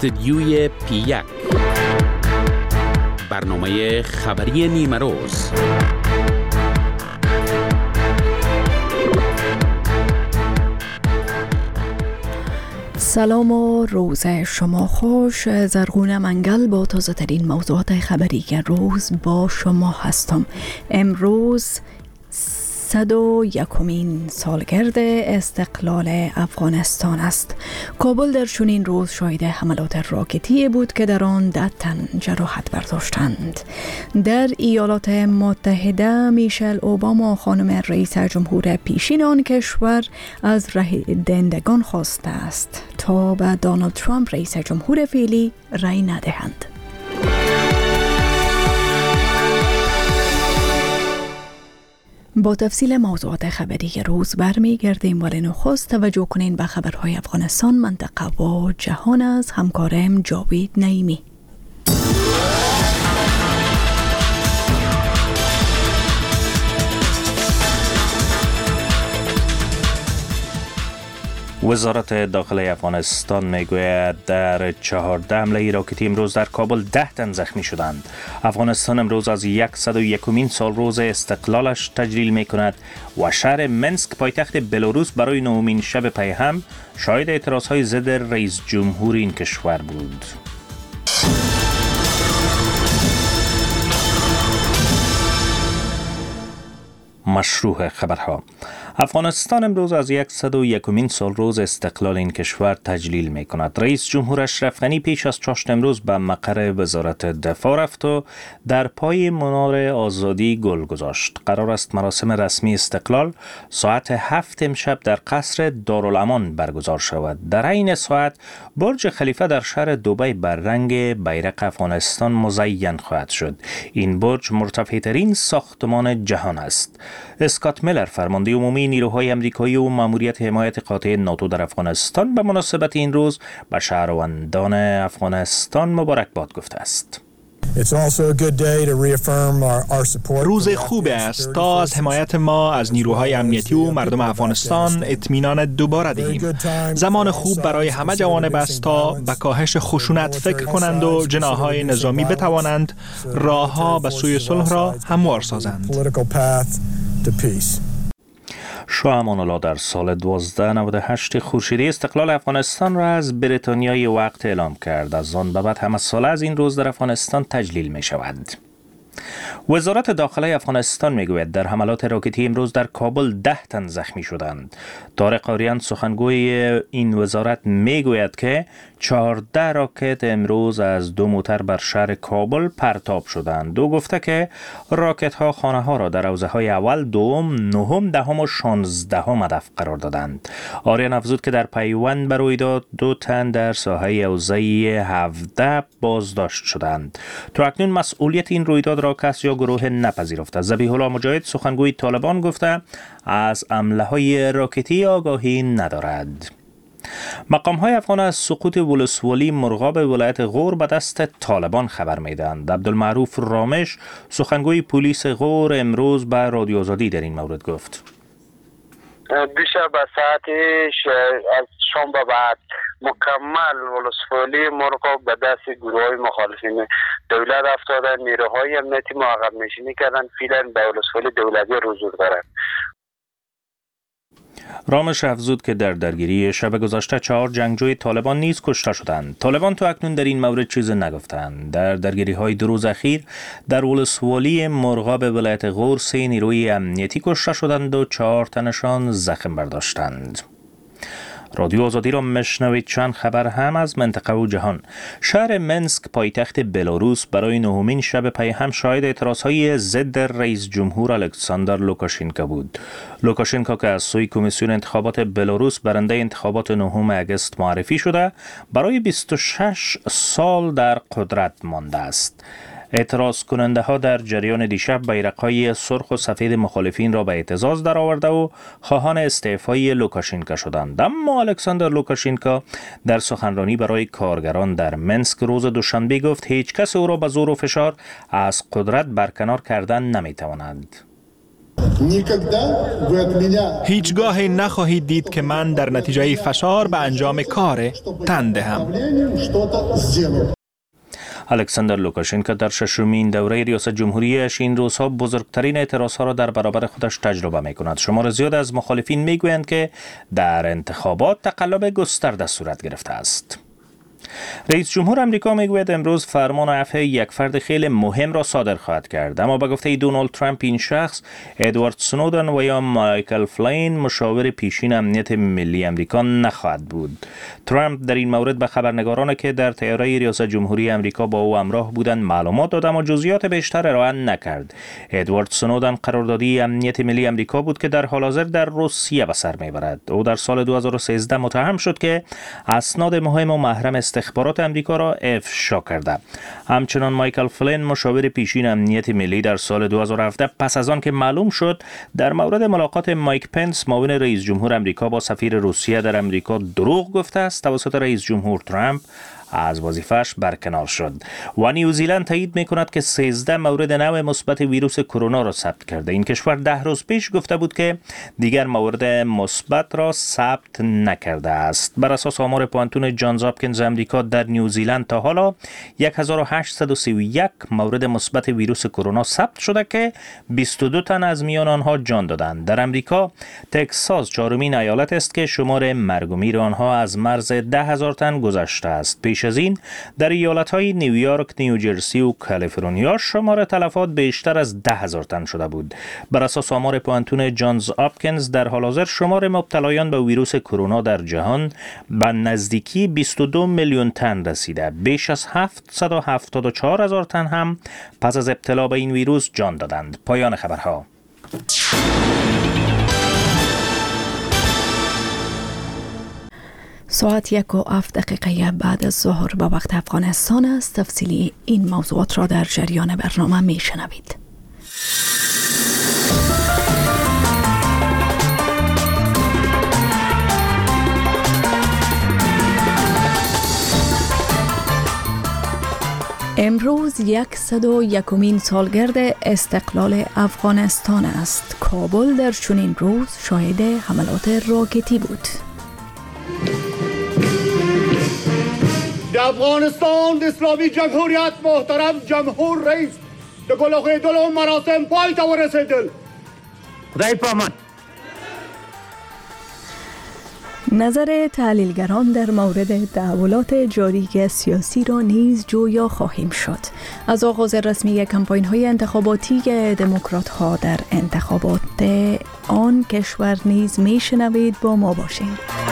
استدیوی P1 برنامه خبری نیمه روز. سلام و روز شما خوش. زرغون منگل با تازه ترین موضوعات خبری روز با شما هستم. امروز 101مین سالگرد استقلال افغانستان است. کابل در چنین روز شاهد حملات راکتی بود که در آن 10 تن جراحت برداشتند. در ایالات متحده میشل اوباما خانم رئیس جمهور پیشین آن کشور از رای دهندگان خواسته است تا به دونالد ترامپ رئیس جمهور فعلی رای ندهند. با تفصیل موضوعات خبری روز برمیگردیم، ولی نخست توجه کنین به خبرهای افغانستان، منطقه و جهان از همکارم جاوید نعیمی. وزارت داخلی افغانستان میگوید در 14 حمله راکتی امروز در کابل 10 تن زخمی شدند. افغانستان امروز از 101مین سالروز استقلالش تجلیل می کند و شهر منسک پایتخت بلاروس برای 9مین شب پی هم شاهد اعتراضهای ضد رئیس جمهور این کشور بود. مشروع خبرها. افغانستان امروز از 101مین سالروز استقلال این کشور تجلیل می کند. رئیس جمهور اشرف غنی پیش از چاشت امروز به مقر وزارت دفاع رفت و در پای منار آزادی گل گذاشت. قرار است مراسم رسمی استقلال ساعت 7 امشب در قصر دارالامان برگزار شود. در این ساعت برج خلیفه در شهر دبی بر رنگ بیرق افغانستان مزین خواهد شد. این برج مرتفع ترین ساختمان جهان است. اسکات میلر فرمانده عمومی نیروهای امریکایی و ماموریت حمایت قاطع ناتو در افغانستان به مناسبت این روز به شهروندان افغانستان مبارکباد گفته است. روز خوب است تا از حمایت ما از نیروهای امنیتی و مردم افغانستان اطمینان دوباره دهیم. زمان خوب برای همه جوانب است تا به کاهش خشونت فکر کنند و جناحهای نظامی بتوانند راهها به سوی صلح را هموار سازند. شاه امان الله در سال 1298 خورشیدی استقلال افغانستان را از بریتانیای وقت اعلام کرد. از آن به بعد همه ساله از این روز در افغانستان تجلیل می شود. وزارت داخلی افغانستان میگوید در حملات راکتی امروز در کابل 10 تن زخمی شدند. طارق آریان سخنگوی این وزارت میگوید که 14 راکت امروز از 2 موتر بر شهر کابل پرتاب شدند. او گفته که راکت ها خانه ها را در حوزه های اول، دوم، نهم، دهم و 16 هدف قرار دادند. آریان افزود که در پیوند بر رویداد 2 تن در ساحه حوزه 17 بازداشت شدند. تا اکنون مسئولیت این رویداد را کس یا گروه نپذیرفته. ذبیح الله مجاهد سخنگوی طالبان گفته از حمله های راکتی آگاهی ندارد. مقام‌های افغان از سقوط ولسوالی مرغاب ولایت غور به دست طالبان خبر می‌دهند. عبدالمعروف رامش سخنگوی پلیس غور امروز به رادیو آزادی در این مورد گفت: دیشب به ساعت از شام به بعد مکمل ولسوالی مرغاب به دست گروه‌های مخالفین دولت افتادن. نیروهای امنیتی ما عقب نشینی کردن، فعلا به ولسوالی دولتی حضور دارند. رامش افزود که در درگیری شب گذشته 4 جنگجوی طالبان نیز کشته شدند. طالبان تا اکنون در این مورد چیزی نگفتند. در درگیری‌های 2 روز اخیر در ولسوالی مرغاب ولایت غور 3 نیروی امنیتی کشته شدند و 4 تنشان زخم برداشتند. رادیو آزادی را مشنوید. چند خبر هم از منطقه و جهان. شهر منسک پایتخت بلاروس برای 9مین شب پی هم شاهد اعتراضهای ضد رئیس جمهور الکساندر لوکاشنکو بود. لوکاشنکو که از سوی کمیسیون انتخابات بلاروس برنده انتخابات 9 آگوست معرفی شده، برای 26 سال در قدرت مانده است. اعتراض کننده ها در جریان دیشب بیرق‌های سرخ و سفید مخالفین را به اعتراض درآورده و خواهان استعفای لوکاشنکو شدند. اما الکساندر لوکاشنکو در سخنرانی برای کارگران در منسک روز دوشنبه گفت هیچ کس او را به زور و فشار از قدرت برکنار کردن نمیتواند. هیچگاه نخواهید دید که من در نتیجه فشار به انجام کار تن دهم. الکساندر لوکاشنکو در ششمین دوره ریاست جمهوریش این روزها بزرگترین اعتراضها را در برابر خودش تجربه می کند. شمار زیاد از مخالفین می گویند که در انتخابات تقلب گسترده صورت گرفته است. رئیس جمهور امریکا میگوید امروز فرمان عفو یک فرد خیلی مهم را صادر خواهد کرد، اما به گفته دونالد ترامپ این شخص ادوارد سنودن و یا مایکل فلین مشاور پیشین امنیت ملی امریکا نخواهد بود. ترامپ در این مورد به خبرنگارانی که در طیاره ریاست جمهوری امریکا با او همراه بودند معلومات داد، اما جزئیات بیشتر ارائه نکرد. ادوارد سنودن قراردادی امنیت ملی امریکا بود که در حال حاضر در روسیه به سر میبرد. او در سال 2013 متهم شد که اسناد مهم و محرم استخبارات امریکا را افشا کرده. همچنان مایکل فلین مشاور پیشین امنیت ملی در سال 2017 پس از آن که معلوم شد در مورد ملاقات مایک پنس معاون رئیس جمهور امریکا با سفیر روسیه در امریکا دروغ گفته است، توسط رئیس جمهور ترامپ از وظیفه‌اش برکنار شد. و نیوزیلند تایید می‌کند که 13 مورد نو مثبت ویروس کرونا را ثبت کرده. این کشور 10 روز پیش گفته بود که دیگر مورد مثبت را ثبت نکرده است. بر اساس آمار پوانتون جانز هاپکینز امریکا، در نیوزیلند تا حالا 1831 مورد مثبت ویروس کرونا ثبت شده که 22 تن از میان آنها جان دادند. در امریکا تگزاس چهارمین ایالت است که شمار مرگ و میر آنها از مرز 10,000 تن گذشته است. پیش از این در ایالت‌های نیویورک، نیوجرسی و کالیفرنیا شمار تلفات بیشتر از 10,000 تن شده بود. بر اساس آمار پوانتون جانز هاپکینز در حال حاضر شمار مبتلایان به ویروس کرونا در جهان به نزدیکی 22 میلیون تن رسیده. بیش از 774,000 تن هم پس از ابتلا به این ویروس جان دادند. پایان خبرها. ساعت 1:07 بعد از ظهر به وقت افغانستان است. تفصیلی این موضوعات را در جریان برنامه می شنوید. امروز 101مین سالگرد استقلال افغانستان است. کابل در چنین روز شاهد حملات راکتی بود. افغانستان اسلامی جمهوریت محترم جمهور رئیس به گل دل و مراسم پای تا رسیدل. خدای پامان. نظر تحلیلگران در مورد تحولات جاری سیاسی را نیز جویا خواهیم شد. از آغاز رسمی کمپاین‌های انتخاباتی دموکرات‌ها در انتخابات آن کشور نیز میشنوید. با ما باشید.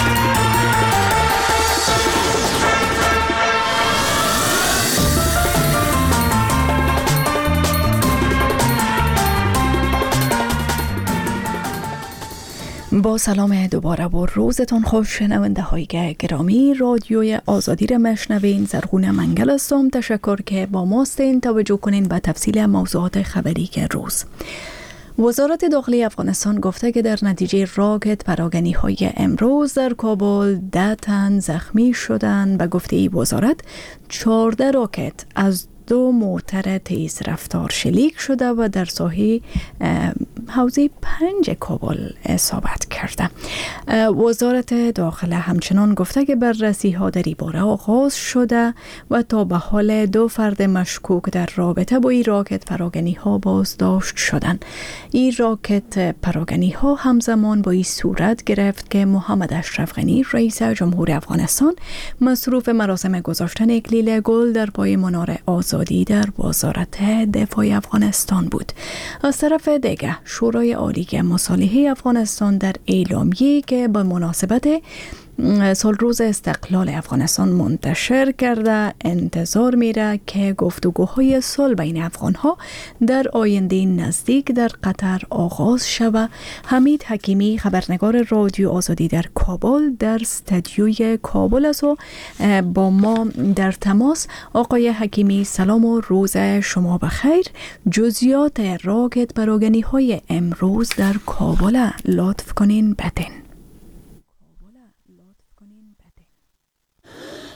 با سلام دوباره و روزتون خوش. شنونده های گرامی رادیوی آزادی را مشنوین. زرغون منگل هستم. تشکر که با ماستین. توجه کنین به تفصیل موضوعات خبری که روز. وزارت داخلی افغانستان گفته که در نتیجه راکت پراگنی های امروز در کابل 10 تن زخمی شدند. به گفته ای وزارت 14 راکت از 2 مورتر تیز رفتار شلیک شده و در ساحه حوزه 5 کابل اصابت کرده. وزارت داخله همچنان گفته که بررسی ها در این باره آغاز شده و تا به حال 2 فرد مشکوک در رابطه با این راکت پراگنی ها بازداشت شدند. این راکت پراگنی ها همزمان با این صورت گرفت که محمد اشرف غنی رئیس جمهور افغانستان مصروف مراسم گذاشتن اکلیل گل در پای منار آزادی در وزارت دفاع افغانستان بود. از طرف دیگر شورای عالی مصالحه افغانستان در اعلامیه‌ای که به مناسبت سال روز استقلال افغانستان منتشر کرده انتظار میره که گفتگوهای صلح بین افغانها در آینده نزدیک در قطر آغاز شود. حمید حکیمی خبرنگار رادیو آزادی در کابل در استودیوی کابل است و با ما در تماس. آقای حکیمی سلام و روز شما بخیر. جزئیات راکت پراگنی های امروز در کابل لطف کنین بدین.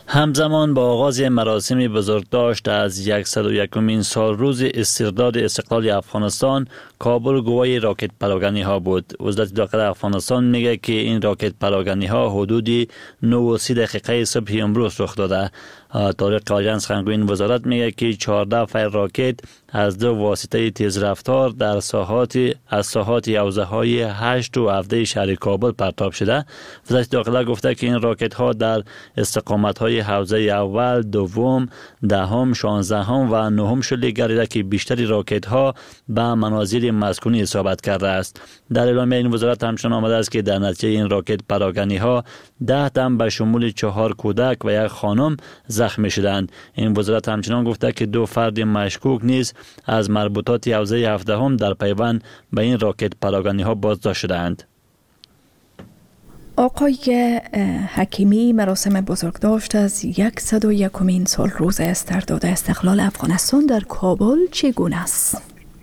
همزمان با آغاز مراسم بزرگداشت از 101مین سال روز استرداد استقلال افغانستان، کابل گواه راکت پراکنی ها بود. وزارت داخلی افغانستان میگه که این راکت پراکنی ها حدودی 9:30 صبح امروز رخ داده. طارق آژانس خنگوین وزارت میگه که 14 فیر راکت از 2 واسطه تیز رفتار در ساحات حوزه های 8 و 17 شهر کابل پرتاب شده. وزارت داخلی گفته که این راکت ها در استقامت های حوزه اول، دوم، دهم، 16 و 9 شکل گردیده که بیشتری راکت ها به منازل مسکونی اصابت کرده است. در اعلامیه این وزارت همچنین آمده است که در نتیجه این راکت پراکنی ها 10 تن به شمول 4 کودک و 1 خانم زخمی شدند. این وزارت همچنین گفته که 2 فرد مشکوک نیز از مربوطات حوزه 17 در پیوند به این راکت پراکنی ها بازداشت شدند. آقای حکیمی، مراسم بزرگداشت از 101مین سال روز استرداد استقلال افغانستان در کابل چگونه است؟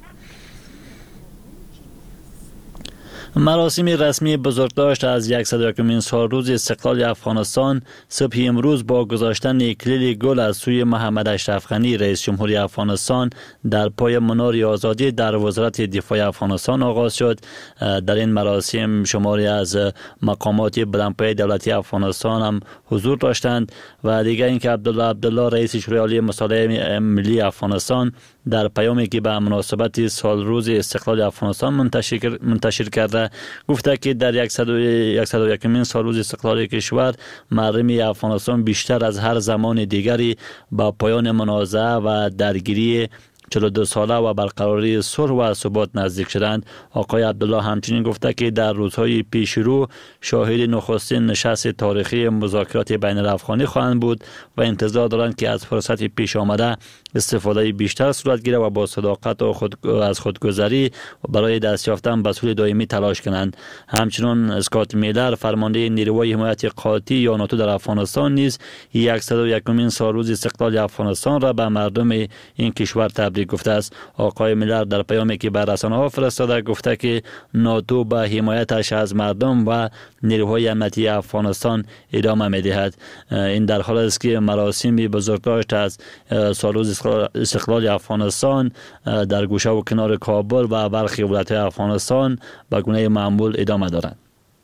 مراسم رسمی بزرگداشت از 101مین سال روز استقلال افغانستان صبح امروز با گذاشتن اکلیل گل از سوی محمد اشرف غنی رئیس جمهوری افغانستان در پای منار آزادی در وزارت دفاع افغانستان آغاز شد. در این مراسم شماری از مقامات بلندپایه دولتی افغانستان هم حضور داشتند و دیگر اینکه عبدالله رئیس شورای عالی مصالح ملی افغانستان در پیامی که به مناسبت سال روز استقلال افغانستان منتشر کرده گفته که در 101مین سال روز استقلال کشور مردم افغانستان بیشتر از هر زمان دیگری با پایان منازعه و درگیری 42 ساله و برقراری صلح و ثبات نزدیک شدند. آقای عبدالله همچنین گفته که در روزهای پیش رو شاهد نخستین نشست تاریخی مذاکرات بین الافغانی خواهند بود و انتظار دارند که از فرصت پیش آمده استفاده بیشتر صورت گیره و با صداقت و از خودگذری برای دست یافتن به صلح دائمی تلاش کنند. همچنین اسکات میلر فرمانده نیروهای حمایت قاطع یا ناتو در افغانستان نیز 101مین سال روز استقلال افغانستان را به مردم این کشور تبریک گفته است. آقای میلر در پیامی که به رسانه‌ها فرستاده گفته که ناتو به حمایتش از مردم و نیروهای امنیتی افغانستان ادامه می‌دهد. این در حالی است که مراسم بزرگداشت از سال روز استقلال افغانستان در گوشه و کنار کابل و برخی ولایت‌های افغانستان به گونه معمول ادامه دارد.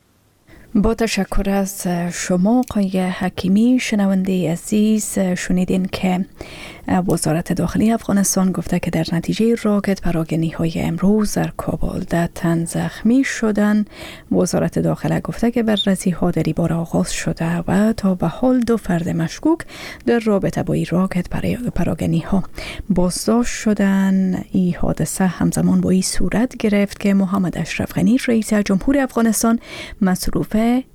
با تشکر از شما آقای حکیمی. شنونده عزیز، شنیدین که وزارت داخلی افغانستان گفته که در نتیجه راکت پراکنی های امروز در کابل 10 تن زخمی شدن. وزارت داخلی گفته که بررسی ها در این باره آغاز شده و تا به حال 2 فرد مشکوک در رابطه با این راکت پراکنی ها بازداشت شدن. این حادثه همزمان با این صورت گرفت که محمد اشرف غنی رئیس جمهور افغانستان مصروف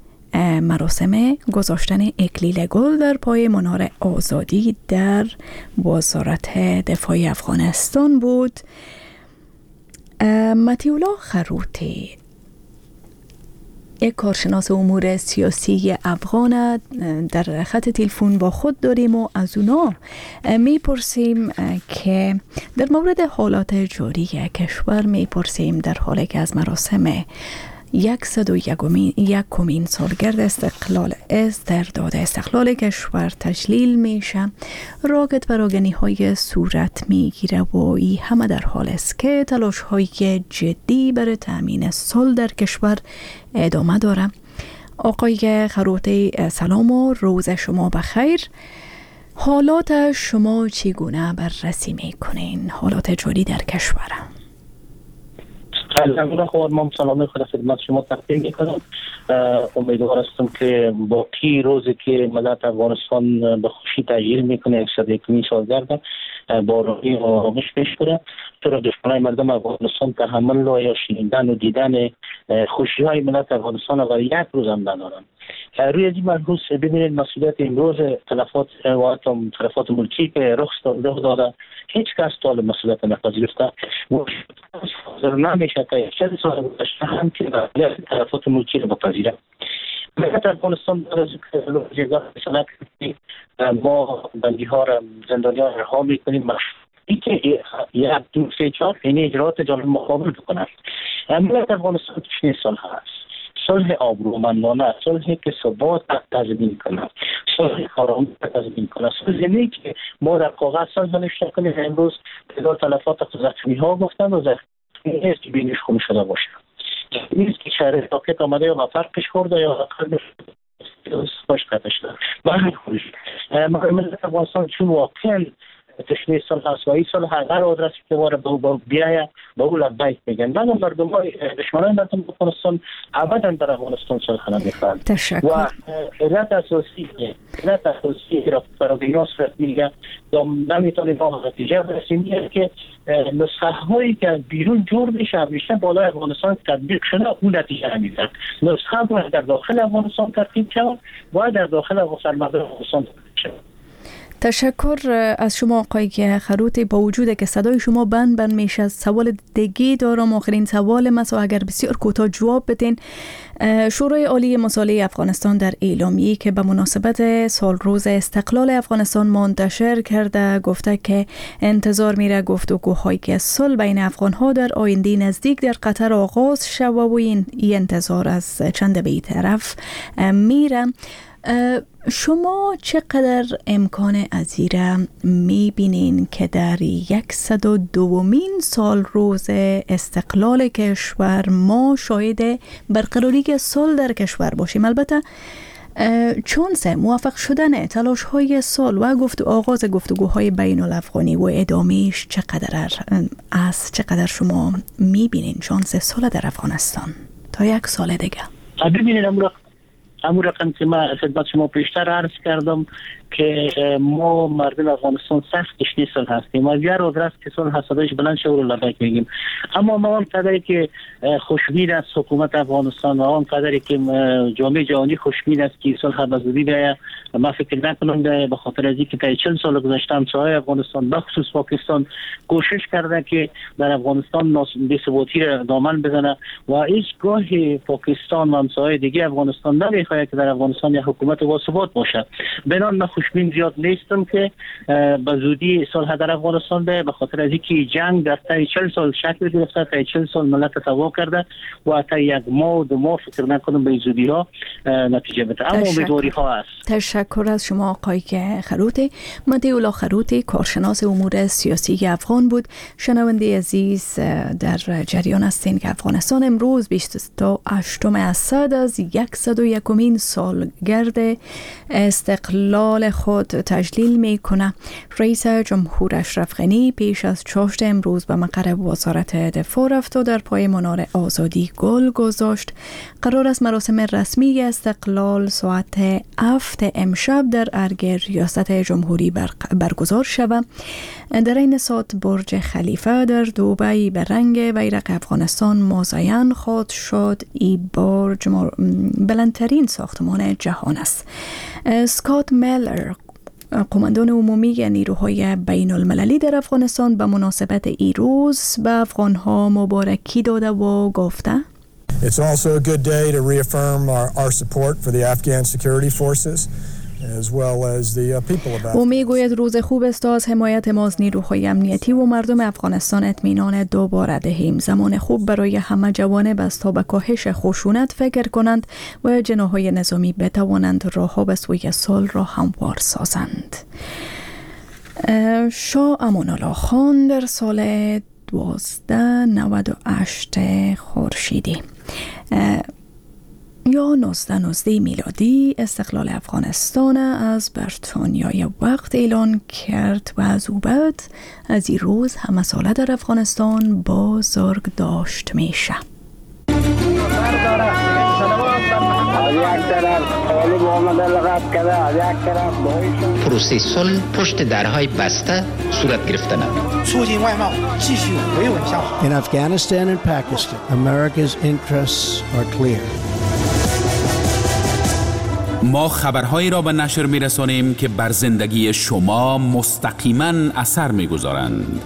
مراسم گذاشتن اکلیل گل در پای منار آزادی در وزارت دفاع افغانستان بود. مطیع الله خروتی، یک کارشناس امور سیاسی افغان، در خط تلفن با خود داریم و از اونا میپرسیم که در مورد حالات جاری کشور میپرسیم در حالی که از مراسم 101مین سالگرد استرداد استقلال کشور تجلیل میشه، راکت پراکنی های صورت میگیره و این همه در حال است که تلاش های جدی برای تامین صلح در کشور ادامه داره. آقای خروتی، سلام و روز شما بخیر. حالات شما چگونه بررسی میکنین؟ حالات جاری در کشور؟ الحمدلله خود ما سلام خود خدمت شما تقدیم میکنم. امیدوار هستم که باقی روزی که ملت افغانستان به خوشی تجلیل میکنه 101مین سالگرد با روحی و آرامش پیش بره، چرا دشمنان مردم افغانستان تحمل یا شنیدن و دیدن خوشی های ملت افغانستان اگر یک روز هم ندارن. روی از این ملحوظ ببینید مسئولیت امروز تلفات ملکی که رخ داده هیچ کس طالب مسئولیت نپذیرفته و نمیشه که 100 سال گذشته هم که تلفات ملکی رو بپذیره. ملت افغانستان در از که ما بندی ها را زندانی ها رها میکنیم این که 1 2 3 4 این اجرات جانب مقابل بکنند. ملت افغانستان تشنه صلح هست، صلح آبرومندانه، صلحی که ثبات تضمین کند، صلح آرامی تضمین کنه. صلح که ما در کاغذ ساز نوشته کنیم. امروز تعداد تلفات زخمی ها گفتن و زخمی نیست که بینش خون شده باشه، نیست که شهر راکت آمده یا فرقش خورده یا قلبش باش قطع شده. و همین خودش ملت افغانستان چون واقعا تشنه صلح است و این صلح هر آدرس که وارد بیایه به اون لبیک میگن. بعد مردم های دشمنان مردم افغانستان ابدا در افغانستان صلح نمیخوان. تشکر. و علت اساسی را فرادیناس میگه نمیتونیم با نتیجه برسیم که نسخه هایی که بیرون جور میشه همیشه بالای افغانستان تطبیق شده اون نتیجه نمیده. نسخه باید در داخل افغانستان ترتیب شود، باید در داخل افغانستان ترتیب شود. تشکر از شما آقای خروتی. با وجود که صدای شما بند میشه، سوال دیگه دارم، آخرین سوال مسا اگر بسیار کوتاه جواب بدین. شورای عالی مصالحه افغانستان در اعلامیه‌ای که به مناسبت سال روز استقلال افغانستان منتشر کرده گفته که انتظار میره گفتگوهایی که صلح بین افغان‌ها در آینده نزدیک در قطر آغاز شود و این انتظار از چند بی‌طرف میره. شما چقدر امکان ازیره میبینین که در 102مین سال روز استقلال کشور ما شاهد برقراری صلح در کشور باشیم؟ البته چون موفق شدن تلاش های صلح و آغاز گفتگوهای بین الافغانی و ادامهش چقدر شما میبینین شانس صلح در افغانستان تا 1 سال دیگه؟ ببینید همون رقم که من خدمت شما پیشتر عرض کردم که ما مردم افغانستان سخت تشنه صلح هستیم و هر آدرس که صلح صدایش بلند شه رو لبیک میگیم. اما ما اون قدری که خوشبین است حکومت افغانستان و اون قدری که جامعه جهانی خوشبین است که صلح به زودی بیاید، ما فکر نکنم به خاطر از اینکه تا 40 سال گذشته همسایه‌های افغانستان به خصوص پاکستان کوشش کرده که در افغانستان بی‌ثباتی را دامن بزنه و هیچ گاهی پاکستان و همسایه‌های دیگه افغانستان نمیخواد که در افغانستان یک حکومت باثبات باشه. بنان من خوشبین زیاد نیستم که به زودی صلح در افغانستان به خاطر از اینکه جنگ در طی 40 سال شکل گرفته، طی 40 سال ملت تباه کرده و طی 1 ماه و 2 ماه فکر نکنم به زودی ها نتیجه بده. اما امیدواری ها است. تشکر از شما آقای خروتی. مهدی الله خروتی کارشناس امور سیاسی افغان بود. شنونده عزیز در جریان هستین که افغانستان امروز 28 اسد از 101مین سالگرد استقلال خود تجلیل میکنه. رئیس جمهور اشرف غنی پیش از چاشت امروز به مقر وزارت دفاع رفت و در پای منار آزادی گل گذاشت. قرار است مراسم رسمی استقلال ساعت 7 امشب در ارگ ریاست جمهوری برگزار شود. در این ساعت برج خلیفه در دبی به رنگ بیرق افغانستان مزین خواهد شد. این برج بلندترین ساختمان جهان است. اسکات میلر قماندان عمومی نیروهای بین المللی در افغانستان به مناسبت این روز به افغانها مبارکی داده و گفته It's also a good day to reaffirm our support for the Afghan security forces as well as the people of Afghanistan. او میگوید روز خوب است از حمایت ما از نیروهای امنیتی و مردم افغانستان اطمینان دوباره دهیم. زمان خوب برای همه جوانب است تا به کاهش خشونت فکر کنند و جناح‌های نظامی بتوانند راه‌ها به سوی صلح را هموار سازند. شاه امان الله خان در سال 1298 خورشیدی یا 1919 میلادی استقلال افغانستان از بریتانیای وقت اعلان کرد و از او بعد از این روز همه ساله در افغانستان بازرگ داشت میشه. پروسه صلح پشت درهای بسته صورت گرفته نمید. In Afghanistan and Pakistan, America's interests are clear. ما خبرهایی را به نشر می‌رسانیم که بر زندگی شما مستقیما اثر می‌گذارند.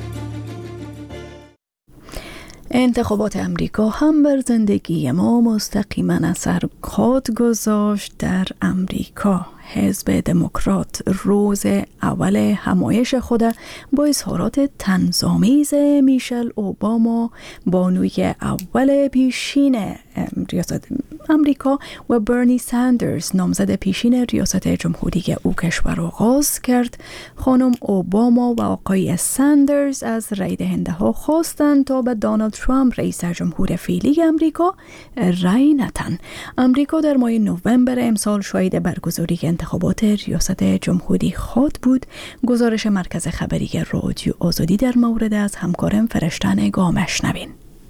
انتخابات امریکا هم بر زندگی ما مستقیما اثر خواهد گذاشت. در امریکا حزب دموکرات روز اول همایش خود با اظهارات طنزآمیز میشل اوباما بانوی اول پیشین ریاست امریکا و برنی ساندرز نامزد پیشین ریاست جمهوری او کشور آغاز کرد، خانم اوباما و آقای ساندرز از رای دهنده ها خواستند تا به دونالد ترامپ رئیس جمهور فعلی امریکا رای ندهند. امریکا در ماه نوامبر امسال شاهد برگزاری انتخابات ریاست جمهوری خود بود. گزارش مرکز خبری رادیو آزادی در مورد از همکارم فرشته گامش نبین.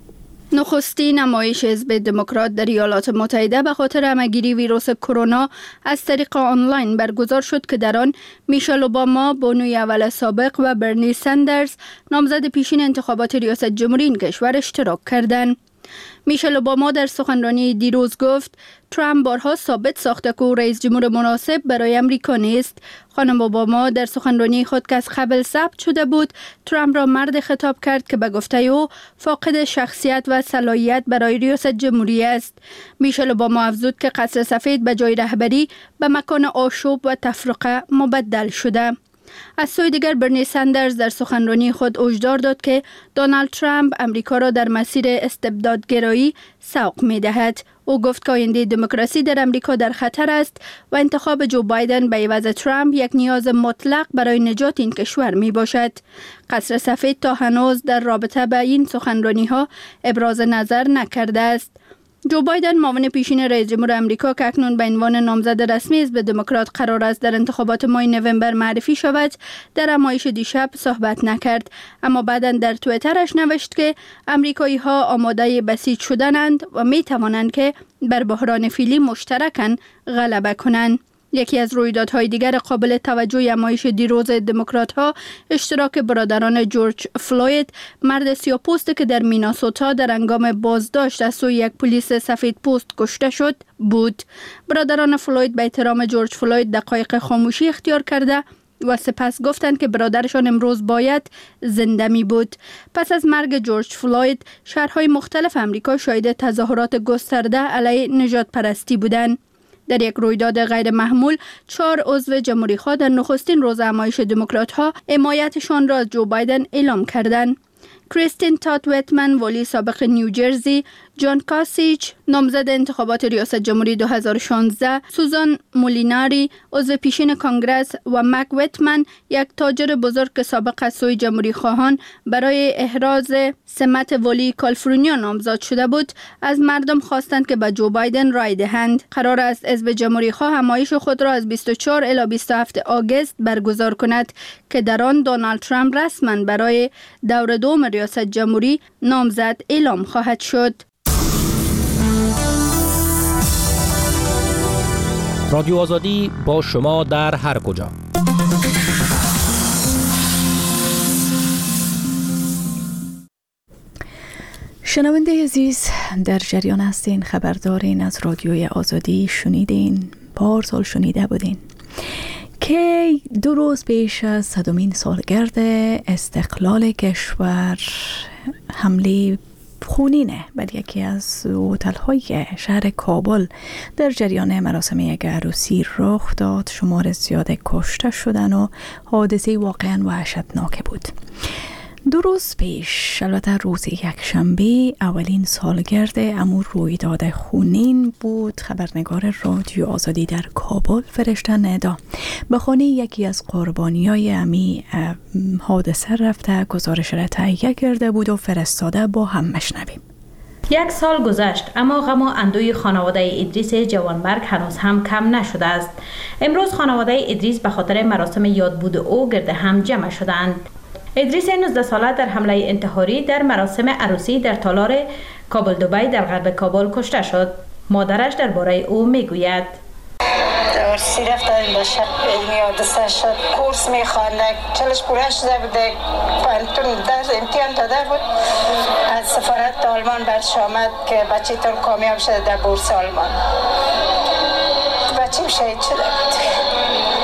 نخستین نمایش حزب دموکرات در ایالات متحده به خاطر همه‌گیری ویروس کرونا از طریق آنلاین برگزار شد که در آن میشل اوباما بانوی اول سابق و برنی ساندرز نامزد پیشین انتخابات ریاست جمهوری این کشور اشتراک کردند. میشل اوباما در سخنرانی دیروز گفت ترامپ بارها ثابت ساخته که او رئیس جمهور مناسب برای امریکا نیست. خانم اوباما در سخنرانی خود که از قبل ثبت شده بود ترامپ را مرد خطاب کرد که به گفته او فاقد شخصیت و صلاحیت برای ریاست جمهوری است. میشل اوباما افزود که قصر سفید به جای رهبری به مکان آشوب و تفرقه مبدل شده. از سوی دیگر برنی ساندرز در سخنرانی خود هشدار داد که دونالد ترامپ امریکا را در مسیر استبدادگرایی سوق می دهد. او گفت که آینده دموکراسی در امریکا در خطر است و انتخاب جو بایدن به عوض ترامپ یک نیاز مطلق برای نجات این کشور می باشد. قصر سفید تا هنوز در رابطه با این سخنرانی ها ابراز نظر نکرده است. جو بایدن معاون پیشین رئیس جمهور امریکا که اکنون به عنوان نامزد رسمی حزب دموکرات قرار است در انتخابات ماه نوامبر معرفی شود، در همایش دیشب صحبت نکرد، اما بعداً در توییترش نوشت که امریکایی ها آماده بسیج شدنند و می توانند که بر بحران فعلی مشترکاً غلبه کنند. یکی از رویدادهای دیگر قابل توجه همایش دیروز دموکرات ها اشتراک برادران جورج فلوید، مرد سیاه‌پوست که در میناسوتا در هنگام بازداشت از سوی یک پلیس سفید پوست کشته شد بود. برادران فلوید به احترام جورج فلوید دقایق خاموشی اختیار کرده و سپس گفتند که برادرشان امروز باید زنده می بود. پس از مرگ جورج فلوید، شهرهای مختلف امریکا شاهد تظاهرات گسترده علیه نژاد پرستی بودند. در یک رویداد غیر معمول 4 عضو جمهوری خواه در نخستین روز همایش دموکرات ها حمایتشان را از جو بایدن اعلام کردند. کریستین تات ویتمن ولی سابق نیوجرسی، جان کاسیچ نامزد انتخابات ریاست جمهوری 2016، سوزان مولیناری عضو پیشین کانگرس و مک ویتمن یک تاجر بزرگ که سابق از سوی جمهوری خواهان برای احراز سمت ولی کالیفرنیا نامزد شده بود، از مردم خواستند که به جو بایدن رای دهند. قرار است حزب جمهوری خواه همایش خود را از 24 الی 27 آگوست برگزار کند که در آن دونالد ترامپ رسما برای دور دوم ریاست جمهوری نامزد اعلام خواهد شد. رادیو آزادی با شما در هر کجا. شنونده عزیز، در جریان هستین، خبردارین از رادیوی آزادی، شنیدین، پارسال شنیده بودین که 2 روز پیش از 100مین سالگرد استقلال کشور حمله خونینه بر یکی از هتل‌های شهر کابل در جریان مراسم یک عروسی رخ داد. شمار زیاد کشته شدن و حادثه واقعا وحشتناک بود. 2 روز پیش، البته روز یکشنبه، اولین سالگرد امور رویداد خونین بود. خبرنگار رادیو آزادی در کابل فرشته ندا به خانه یکی از قربانیای امی حادثه رفته، گزارش را تهیه کرده بود و فرستاده، با هم مشنویم. 1 سال گذشت اما غم و اندوی خانواده ادریس جوانمرگ هنوز هم کم نشده است. امروز خانواده ادریس به خاطر مراسم یادبود او گرد هم جمع شدند. ادریس 19 ساله در حمله انتحاری در مراسم عروسی در تالار کابل دبی در غرب کابل کشته شد. مادرش درباره او میگوید: عروسی رفتن با شب حادثه شد، کورس میخوانده، چلش پوره شده بوده، در امتحان داده بود، از سفارت آلمان برش آمد که بچه‌تون کامیاب شده در بورس آلمان. بچه‌م شهید شده بود.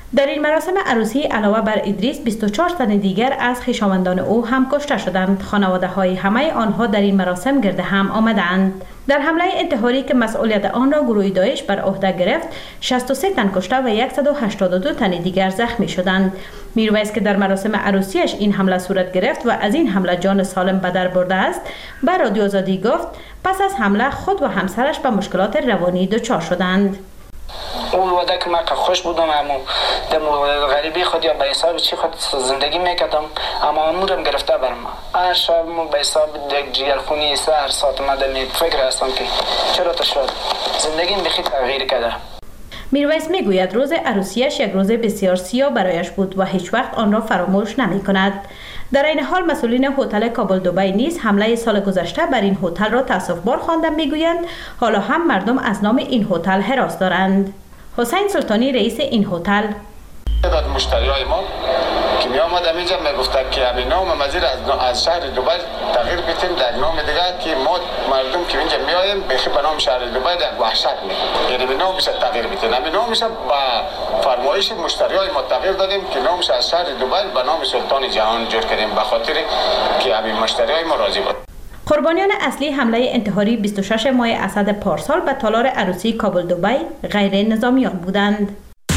در این مراسم عروسی علاوه بر ادریس 24 تن دیگر از خویشاوندان او هم کشته شدند. خانواده های همه آنها در این مراسم گرد هم آمدند. در حمله انتحاری که مسئولیت آن را گروه داعش بر عهده گرفت 63 تن کشته و 182 تن دیگر زخمی شدند. میرویس که در مراسم عروسیش این حمله صورت گرفت و از این حمله جان سالم به در برده است به رادیو آزادی گفت پس از حمله خود و همسرش به مشکلات روانی دچار شدند. اون وقت که من خوش بودم اما غریبی خود یا به حساب چی خود زندگی میکردم اما امورم گرفته برم. هر شب به حساب یک جیرخونی هر ساعت مدنی فکر هستم که چرا تا شد زندگیم بخی تغییر کرده. میرویس میگوید روز عروسیش یک روز بسیار سیاه برایش بود و هیچ وقت آن را فراموش نمی کند. در این حال مسئولین هتل کابل دبی نیز حمله سال گذشته بر این هتل را تأسف‌بار خواندند. میگویند حالا هم مردم از نام این هتل هراس دارند. حسین سلطانی رئیس این هتل تعداد مشتریای ما که می آمد اینجا میگفتن که همین نام مزیر از شهر دبی تغییر بدیم در نام دیگه که ما مردم که اینجا میایم بخی به نام شهر دبی در وحشت میگیم، یعنی به نامش تغییر بدیم. همین نامش با فرمایش مشتریای ما تغییر دادیم که نامش از شهر دبی به نام سلطان جهان جور کردیم به خاطر که همین مشتریای ما راضی بود. قربانیان اصلی حمله انتحاری 26 ماه اسد پارسال به تالار عروسی کابل دبی غیر نظامیان بودند.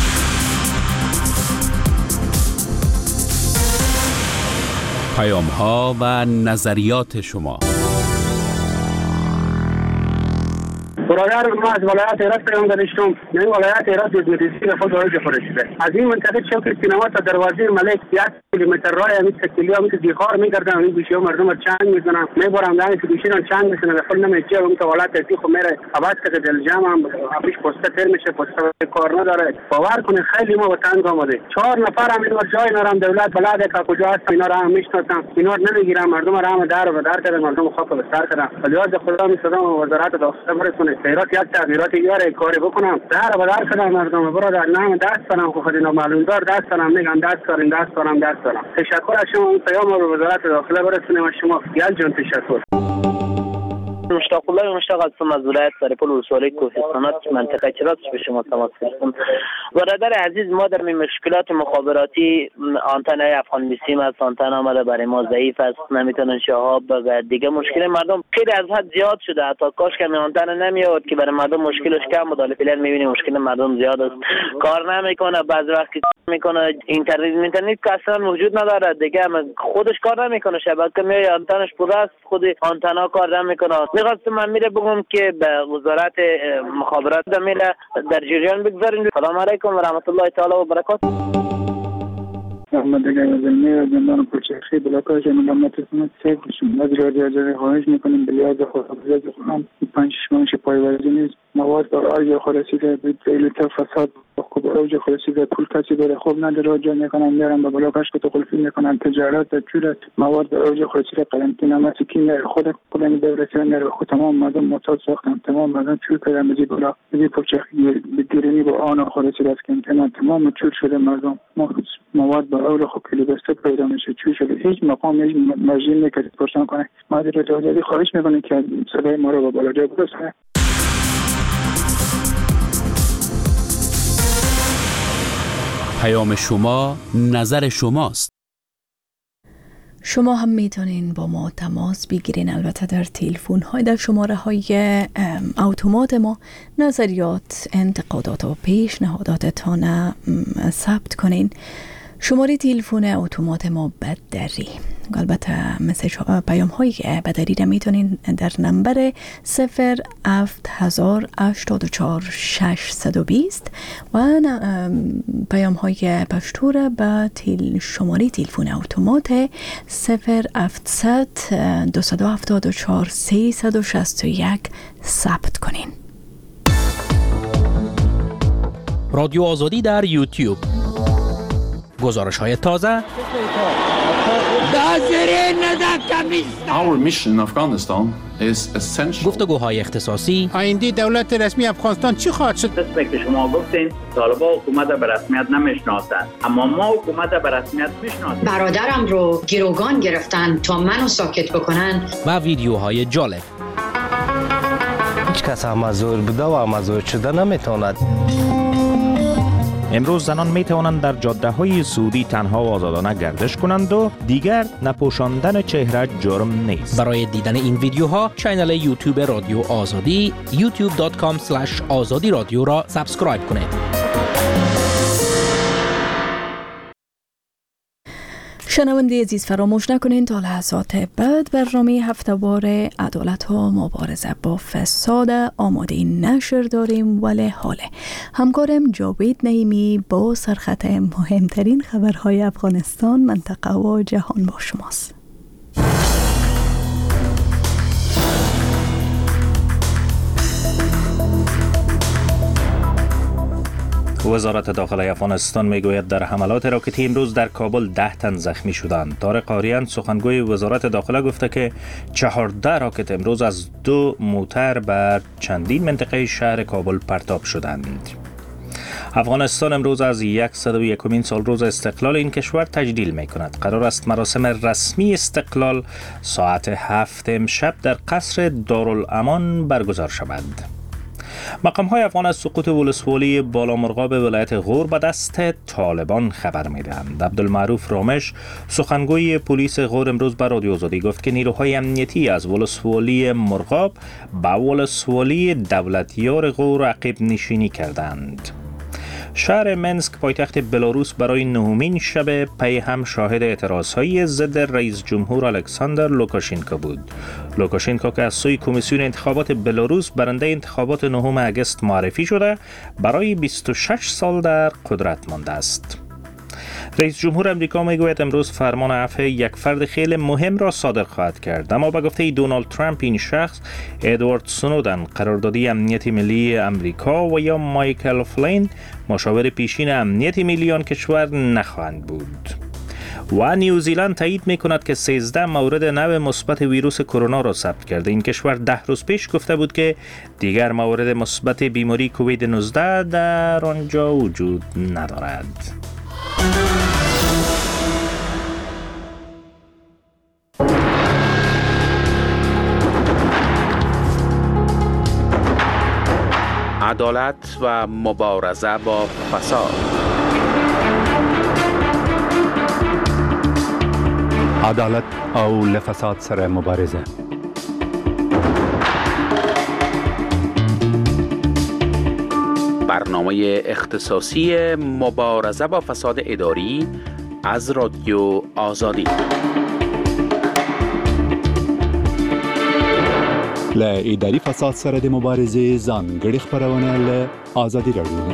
پیام‌ها و نظریات شما. برادر ما از ولایت هرات پیام داشتم. این ولایت هرات دزمتیسی خود اوج فرشته. از این منطقه چوک سینما تا دروازه ملک 1 کیلومتر راه همین تکلیه همین دیخار می‌گردن. این گوشی‌ها مردم چنگ می‌زنن. می‌برم دانی که گوشی‌ها چنگ می‌زنن. خود نمی‌چه اون که ولایت دی خو میره عوض که دل جمع هم ابیش پسته تر میشه پسته کار نداره. باور کنید خیلی ما وطن آمده. 4 نفر هم این جای نرم دولت بلده که کجا هست اینا را هم میشناسن. اینا نمیگیرن مردم را هم در و در کردن مردم خواب به سر کردن. ولیات خدا می‌صدام وزارت داخله برسونه. هرات یک تغییرات یاره کاری بکنم در و در کردم مردم برادر نام دست کنم خود اینا معلوم دار دست کنم میگن دست کارین دست کنم تشکر از شما. اون پیام رو وزارت داخله برسونیم و شما یال جان تشکر. مشتاق الله مشتاق هستم از ولایت سرپل ولسوالی کوهستانات منطقه چراغ به شما تماس گرفتم. برادر عزیز ما در مشکلات مخابراتی آنتنای افغان بیسیم از آنتن آمده برای ما ضعیف است نمیتونن شهاب و دیگه مشکل مردم خیلی از حد زیاد شده حتی کاش که آنتن نمیاد که برای مردم مشکلش کم بود. حالا فعلا میبینیم مشکل مردم زیاد است کار نمیکنه بعض وقت میکنه اینترنت که اصلا وجود نداره دیگه خودش کار نمیکنه شبکه میای آنتنش پر است خود آنتنا کار نمیکنه. میخواستم من میره بگم که به وزارت مخابرات در جریان بگذارین. سلام علیکم و رحمت الله تعالی و برکاته. محمد گیازمی از زندان کوچکشی بلاکای جنوب سید شما از رادیو خواهش میکنیم به یاد خداوند خودم 5-6 ماه پایوازی نیست مواد برای خلاصیده به دلیل فساد خوب اوج خلاصیده پول کسی داره خوب نداره جا میکنن میارن به بلاکش که تخلفی میکنن تجارت جورت مواد به اوج خلاصیده قرنطینه مسکین خود کلن دولتیان نره خود تمام مردم معتاد ساختن تمام مردم چور کردن به بلا به کوچکشی به گیرنی با آن خلاصیده است که تمام چور شده مردم مواد به اول خوب کلی بسته پیدا میشه چور شده هیچ مقام هیچ مرجعی نمیکنه پرسان کنه ما در رادیو خواهش میکنیم که صدای ما رو به بالا جا برسونه. پیام شما نظر شماست. شما هم میتونین با ما تماس بگیرین البته در تلفن های در شماره های اتومات ما نظریات انتقادات و پیشنهاداتتان ثبت کنین. شماره تلفن اتومات ما بدری البته پیام های بدری را میتونین در نمبر 07084 و پیام های پشتو را به شماره تلفن اتومات 0700 274 361 ثبت کنین. رادیو آزادی در یوتیوب گزارش های تازه Our mission in Afghanistan is essential. گفتگوهای اختصاصی آینده دولت رسمی افغانستان چی خواهد شد؟ دست که شما گفتین طالبان حکومت به رسمیت نمیشناسند اما ما حکومت به رسمیت میشناسیم. برادرم رو گروگان گرفتن تا منو ساکت بکنن و ویدیوهای جالب. هیچ کس هم مزور بوده و مزور شده نمیتواند. امروز زنان می توانند در جاده‌های سعودی تنها و آزادانه گردش کنند و دیگر نپوشاندن چهره جرم نیست. برای دیدن این ویدیوها کانال یوتیوب رادیو آزادی youtube.com/azadi رادیو را سابسکرایب کنید. شنونده عزیز فراموش نکنید تا لحظات بعد برنامه هفته‌وار عدالت و مبارزه با فساد آماده نشر داریم. ولی حاله همکارم جاوید نعیمی با سرخط مهمترین خبرهای افغانستان، منطقه و جهان با شماست. وزارت داخلی افغانستان میگوید در حملات راکتی امروز در کابل 10 تن زخمی شدند. طارق آریان سخنگوی وزارت داخله گفته که 14 راکت امروز از 2 موتر بر چندین منطقه شهر کابل پرتاب شدند. افغانستان امروز از 101مین سال روز استقلال این کشور تجلیل می کند. قرار است مراسم رسمی استقلال ساعت 7 امشب در قصر دارالامان برگزار شود. مقام‌های افغان از سقوط ولسوالی بالامرغاب ولایت غور به دست طالبان خبر می‌دهند. عبدالمعروف رامش سخنگوی پلیس غور امروز به رادیو آزادی گفت که نیروهای امنیتی از ولسوالی مرغاب به ولسوالی دولتیار غور عقب نشینی کردند. شهر منسک پایتخت بلاروس برای 9مین شب پی هم شاهد اعتراضهای ضد رئیس جمهور الکساندر لوکاشنکو بود. لوکاشنکو که از سوی کمیسیون انتخابات بلاروس برنده انتخابات 9 اگست معرفی شده برای 26 سال در قدرت مانده است. رئیس جمهور امریکا میگوید امروز فرمان عفو یک فرد خیلی مهم را صادر خواهد کرد، اما به گفته دونالد ترامپ این شخص ادوارد سنودن، قراردادی امنیت ملی امریکا و یا مایکل فلین، مشاور پیشین امنیت ملی آن کشور نخواهند بود. و نیوزیلند تایید میکند که 13 مورد نو مثبت ویروس کرونا را ثبت کرده. این کشور 10 روز پیش گفته بود که دیگر مورد مثبت بیماری کووید 19 در آنجا وجود ندارد. عدالت و مبارزه با فساد. عدالت او لفساد سره مبارزه. برنامه اختصاصی مبارزه با فساد اداری از رادیو آزادی. ل اداري فساد سره د مبارزې ځانګړي خبرونه له آزادی رادیو.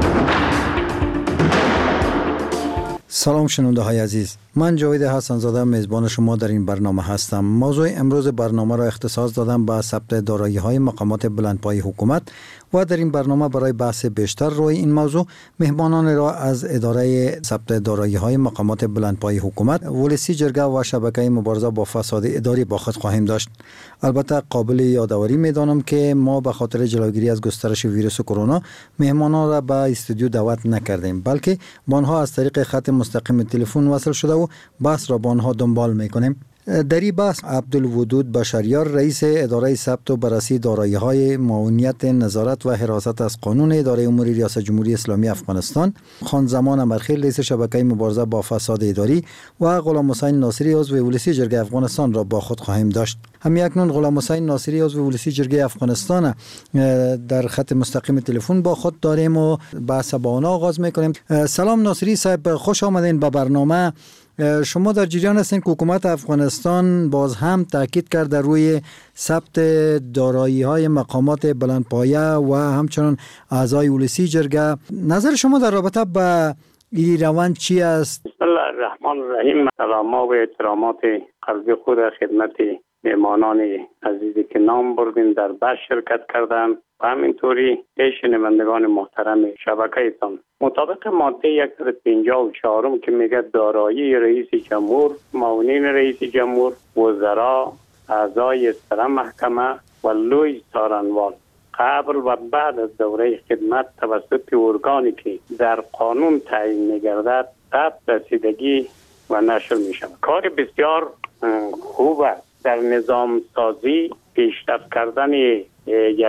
سلام شنونده های عزیز، من جاوید حسن زاده میزبان شما در این برنامه هستم. موضوع امروز برنامه را اختصاص دادم به ثبت دارایی های مقامات بلندپایه حکومت و در این برنامه برای بحث بیشتر روی این موضوع مهمانان را از اداره ثبت دارایی های مقامات بلندپایه حکومت، ولسی جرگه و شبکه مبارزه با فساد اداری با خود خواهیم داشت. البته قابل یادآوری میدانم که ما به خاطر جلوگیری از گسترش ویروس کرونا مهمانان را به استودیو دعوت نکردیم، بلکه با آنها از طریق خط مستقیم تلفن وصل شده و بحث را با آنها دنبال میکنیم. در این بحث عبدالودود بشریار، رئیس اداره ثبت و بررسی دارایی‌های، معاونیت، نظارت و حراست از قانون اداره امور ریاست جمهوری اسلامی افغانستان، خان زمان امرخیل، رئیس شبکه مبارزه با فساد اداری و غلام حسین ناصری، عضو ولسی جرگه افغانستان را با خود خواهیم داشت. همین اکنون غلام حسین ناصری، عضو ولسی جرگه افغانستان، در خط مستقیم تلفن با خود داریم و بحث با آن آغاز می‌کنیم. سلام ناصری صاحب، خوش آمدین به برنامه. شما در جریان هستین که حکومت افغانستان باز هم تاکید کرده روی ثبت دارایی‌های مقامات بلندپایه و همچنان اعضای ولسی جرگه. نظر شما در رابطه با این روند چی است؟ بسم الله الرحمن الرحیم. سلام و احترامات قلبی خود خدمت مهمانان عزیزی که نام بردین در بحث شرکت کردن و همینطوری شنوندگان محترم شبکه‌تان. مطابق ماده 154 که میگه دارایی رئیس جمهور، معاونین رئیس جمهور، وزرا، اعضای سر محکمه و لوی څارنوال قبل و بعد از دوره خدمت توسط ارگانی که در قانون تعیین می‌گردد ثبت، رسیدگی و نشر می‌شود. کار بسیار خوب است در نظام سازی، پیشرفت کردن یک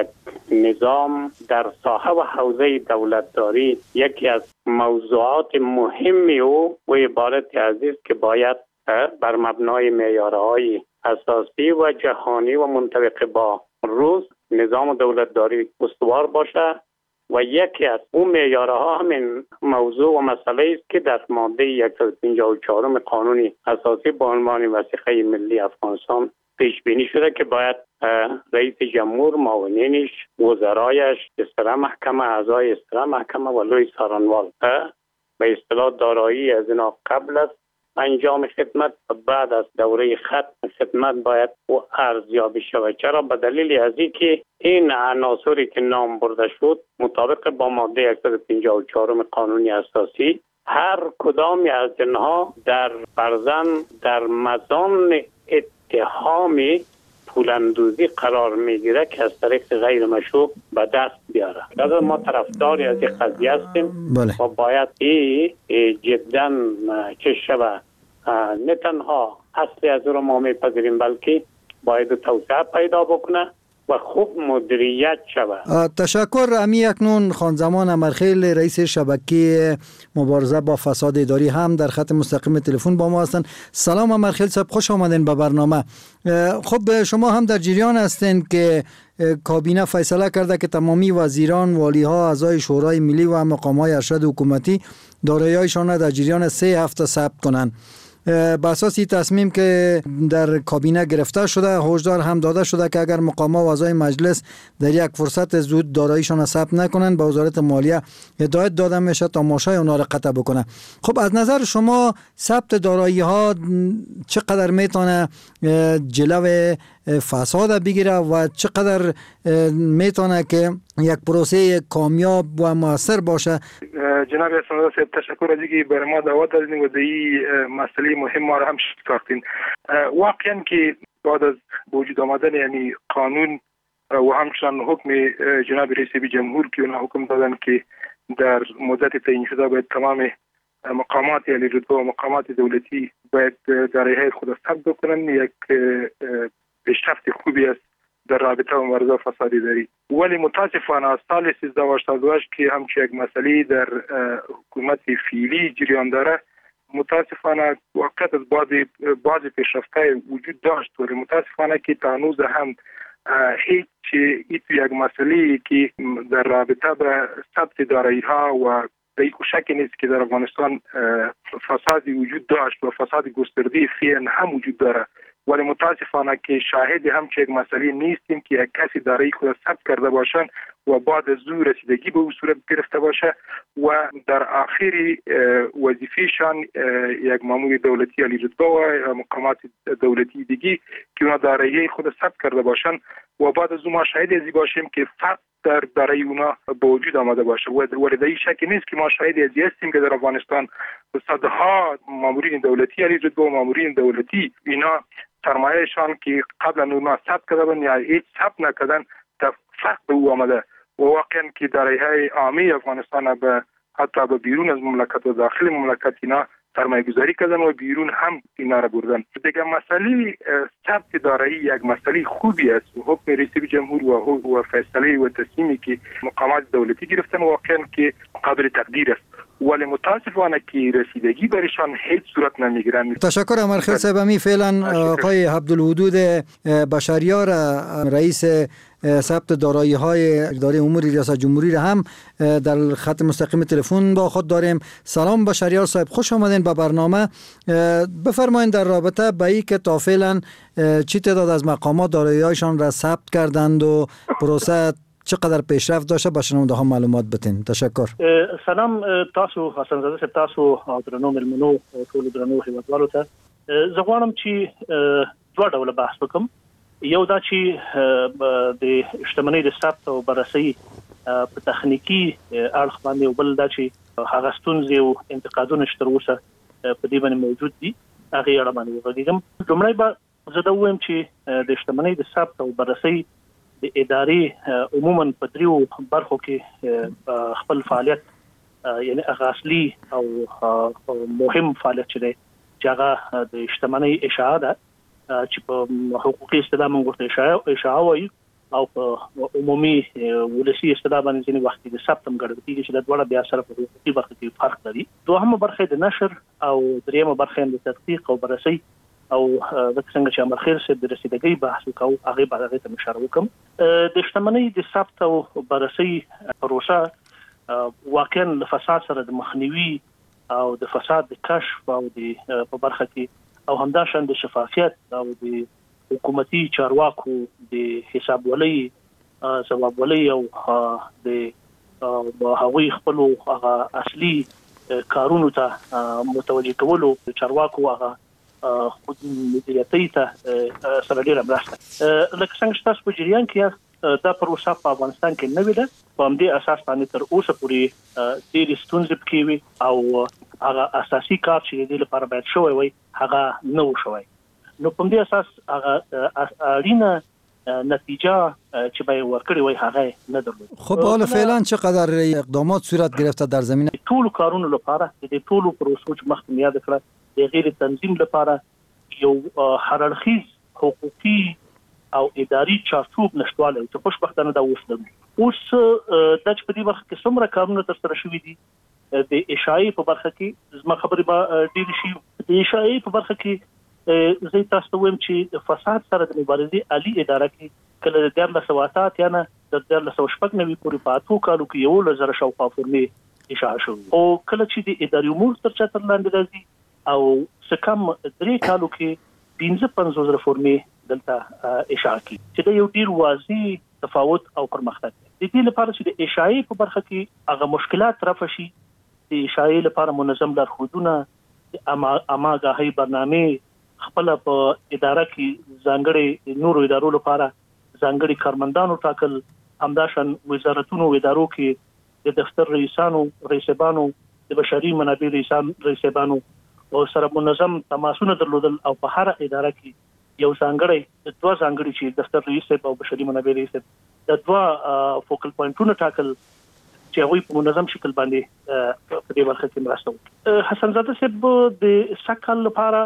نظام در ساحه و حوزه دولتداری یکی از موضوعات مهمی او و عبارت عزیز که باید بر مبنای معیارهای اساسی و جهانی و منطبق با روز نظام دولتداری استوار باشه و یکی از اون معیارها همین موضوع و مسئله است که در ماده 154 قانون اساسی با عنوان وثیقه ملی افغانستان پیش بینی شده که باید رئیس جمهور، معاونینش، وزرایش، استرا محکمه، اعضای استرا محکمه و لوی سارنوال به اصطلاح دارایی از اینا قبل از انجام خدمت و بعد از دوره ختم خدمت باید او ارزیابی شود. چرا؟ به دلیل از اینکه این عناصری که نام برده شد مطابق با ماده 154 قانون اساسی هر کدامی از اینها در مزان اتهامی پولاندوزی قرار میگیره که از طریق غیر مشروع به دست بیاره. اگر ما طرفداری از این قضیه هستیم و باید جدا چه شود نه تنها اصلی از رو ما میپذیریم بلکه باید توسعه پیدا بکنه و خوب مدیریت شود. تشکر. امی اکنون خانزمان امرخیل رئیس شبکه مبارزه با فساد اداری هم در خط مستقیم تلفن با ما هستند. سلام امرخیل صاحب، خوش آمدین به برنامه. خب شما هم در جریان هستین که کابینه فیصله کرده که تمامی وزیران، والیها، اعضای شورای ملی و مقام‌های ارشد حکومتی دارایی‌هایشان در جریان 3 هفته ثبت کنند. به اساس این تصمیم که در کابینه گرفته شده، هشدار هم داده شده که اگر مقام‌ها و اعضای مجلس در یک فرصت زود داراییشان ثبت نکنند به وزارت مالیه هدایت داده میشه تا ماشای اونا را قطع بکنه. خب از نظر شما ثبت دارایی‌ها چقدر میتونه جلو فساد بگیره و چقدر میتونه که یک پروسه کامیاب و موثر باشه؟ جناب اسماعیل صاحب تشکر از اینکه برای ما دعوت دادین و در این مسئله مهم ما را هم شکافتین. واقعا که بعد از وجود آمدن یعنی قانون و همچنان حکم جناب رئیس جمهور که اونها حکم دادن که در مدت تعیین شده باید تمام مقامات یعنی رتبه و مقامات دولتی باید دارایی‌های خود ثبت بکنن، یک پیشرفت خوبی است در رابطه با مبارزه با فساد اداری. ولی متاسفانه از سال 1388 که همچنین یک مسئله در حکومت فعلی جریان داره، متاسفانه واقعیت از بعض پیشرفت‌های وجود داشت ولی متاسفانه که تا هنوز هم هیچ یک مسئله که در رابطه با ثبت دارایی‌ها و به یک شک نیست که در افغانستان فسادی وجود داشت و فساد گسترده فعلا هم وجود داره، ولی متاسفانه که شاهد همچین مسئله نیستیم که یک کسی دارایی خود ثبت کرده باشند و بعد از او رسیدگی به او صورت گرفته باشه و در آخری وظیفهشان یک مامور دولتی عالی رتبه و مقامات دولتی دیگه که اونا دارایی خود ثبت کرده باشند و بعد از او ما شاهد ازی باشیم که فقط در دارایی اونا به وجود آمده باشه و در این شک نیست که ما شاهد ازی هستیم که در افغانستان صدها مامورین دولتی عالی رتبه و مامورین دولتی اینا سرمایه‌شان که قبلا اونا ثبت کردن یا هیچ ثبت نکردن فقط به او آمده و واقعا که دارایی‌های عامی افغانستان به حتی به بیرون از مملکت و داخل مملکت اینا سرمایه گذاری کردن و بیرون هم اینا را بردن. دیگه مسئله ثبت دارایی یک مسئله خوبی است و حکم رئیس جمهور و فیصله و تصمیمی که مقامات دولتی گرفتن واقعا که قابل تقدیر است، ولی متاسفانه که رسیدگی برشان هیچ صورت نمیگیرن. تشکر امرخیل صاحب. امی فعلا آقای عبدالودود بشریار رئیس ثبت دارایی‌های اداره امور ریاست جمهوری را هم در خط مستقیم تلفن با خود داریم. سلام بشریار صاحب، خوش آمدین به برنامه. بفرمایید در رابطه با این که تا فعلا چی تعداد از مقامات دارایی‌هایشان را ثبت کردند و پروسه چقدر پیشرفت داشته به شنونده ها معلومات بدین. تشکر. سلام تاسو حسن زاده صاحب، تاسو درنو ملمنو ټول درنو هیوادوالو ته زه غواړم چې دوه ډوله بحث وکم. یو دا چې د شتمنۍ د ثبت او بررسي په تخنیکی اړخ باندې او بل دا چې هغه ستونزې او انتقادونه چې تر اوسه په دې باندې موجود دي هغه اړه باندې وغږیږم. لومړی به زه دا وایم چې د شتمنۍ د ثبت او بررسي د ادارې عموما په دریو برخو کې خپل فعالیت یعنی اصلي او مهم فعالیت چې دی چې هغه د شتمنۍ اشاعه ده چې په حقوقي اصطلاح موږ ورته اشاعه وایو او په عمومي ولسی استدامه باندې ځینې وخت د ثبتم ګډوډي چې د دوړه بیا سره په حقوقي برخه کې فرق لري. دوهمه برخه د نشر او دریمه برخه د تحقیق او بررسي او د څنګه چې امر خیر سره د رسیدګۍ بحث وکاو هغه به هغه ته اشاره وکم. د شتمنۍ د ثبت او بررسي پروسه واقعا د فساد سره د مخنیوي او د فساد د کشف او د په برخه کې او همداشان د شفافیت او د حکومتي چارواکو د حساب ولۍ ثواب ولۍ او د هغوی خپل اصلي کارونو ته متوجه کولو چارواکو هغه خود مدیریتي ته سره ډیره مرسته. لکه څنګه چې تاسو په جریان کې دا پروسه په افغانستان کې نوې ده، په همدې اساس باندې تر اوسه پورې ډېرې ستونزې پکې وي او هغه اساسي کار چې د لپاره باید شوی وي هغه نه و شوی. نو په همدې اساس هغه اړینه نتیجه چې به ورکړي وي هغه نه درلود. خب حالا فعلا چقدر اقدامات صورت گرفته در زمینه ټول کارونو لپاره د ټول پروسو چې مخکې یاد کړه د غیر تنظیم لپاره یو هررخیز حقوقي او اداري چارچوب نشټواله چې خوشبختانه دا وشته. اوس د چې په دې وخت کې څومره کارونه ترسره شوي دي د اشاعې په برخه کې زما خبرې به ډېرې شي. د اشاعې په برخه کې زه تاسو ته وایم چې فساد سره د مبارزې عالی اداره کې کله د 1988 یا نه د 1996 پورې په 8 کالو کې 1000 شاوخوا فورمې اشاعه شوې او کله چې د اداري امور تر چتر لاندې راځي او سکم 3 کالو کې 55 فورمې دلته اشاعه کی چې د یو ډیر واضح تفاوت او پرمختګ دی. د دې لپاره چې د اشاعې په برخه کې هغه مشکلات رفع شي، د اشاعې لپاره منظم لارښودونه، اماګاهي برنامه خپل په اداره کې ځانګړي نورو ادارو لپاره ځانګړي کارمندانو ټاکل، همداشان وزارتونو ادارو کې د دفتر رئیسانو د بشري منابع رئیسانو او سره منظم تماسونه درلودل او په هر اداره کې یو ځانګړي دوه ځانګړي چې دفتر رئیس او بشري منابع رئیس د دوه فوکل پوینټونو ټاکل چې هغوی په منظم شکل باندې په دې برخه کې مرسته وکړي. حسن زاده صاحب د سکل لپاره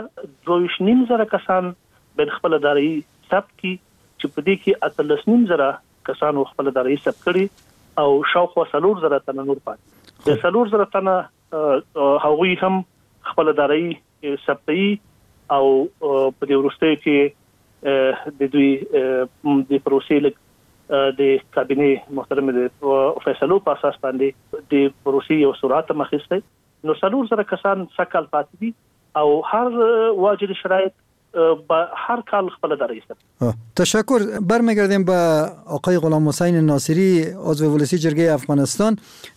2.5 کسان بین خپل اداري ثبت کی چې په دې کې 13.5 کسان خپل اداري ثبت کړي او شاوخوا 4,000 تنه نور پاتې. د 4,000 تنه هغوی هم خپل اداري ثبتي او په دې ورسته کې د دوی د پروسې د کابینه محترم د فیصلو په اساس باندې د پروسې یو سرعت مخسته. نو 4,000 کسان سکل پاتې دي او هر واجد شرایط هر کال خپل اداره است. تشکر. برمیگردیم به آقای غلام حسین ناصری عضو ولسی جرگه افغانستان.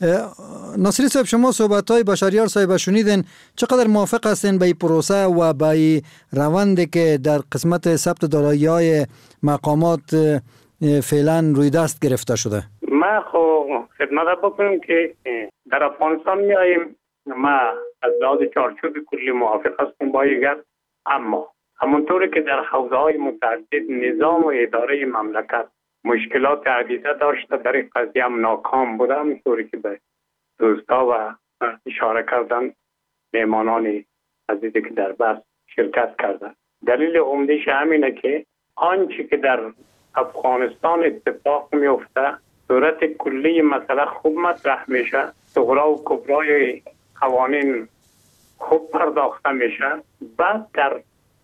ناصری صاحب، شما صحبت‌های با شهریار صاحب شنیدین، چقدر موافق هستین به این پروسه و به این روندی که در قسمت ثبت دارایی‌های مقامات فعلا روی دست گرفته شده؟ ما خو خدمت بکنم که در افغانستان میاییم، ما از لحاظ چارچوب کلی موافق هستم با این، اما همونطوری که در حوزه‌های متعدد نظام و اداره مملکت مشکلات عدیده داشته، در این قضیه هم ناکام بوده، همونطوری که به دوستا و اشاره کردن مهمانان عزیزی که در بحث شرکت کردن. دلیل عمده‌اش همینه که آنچه که در افغانستان اتفاق میفته صورت کلی مسئله خوب مطرح میشه، صغرا و کبرای قوانین خوب پرداخته میشه، بعد در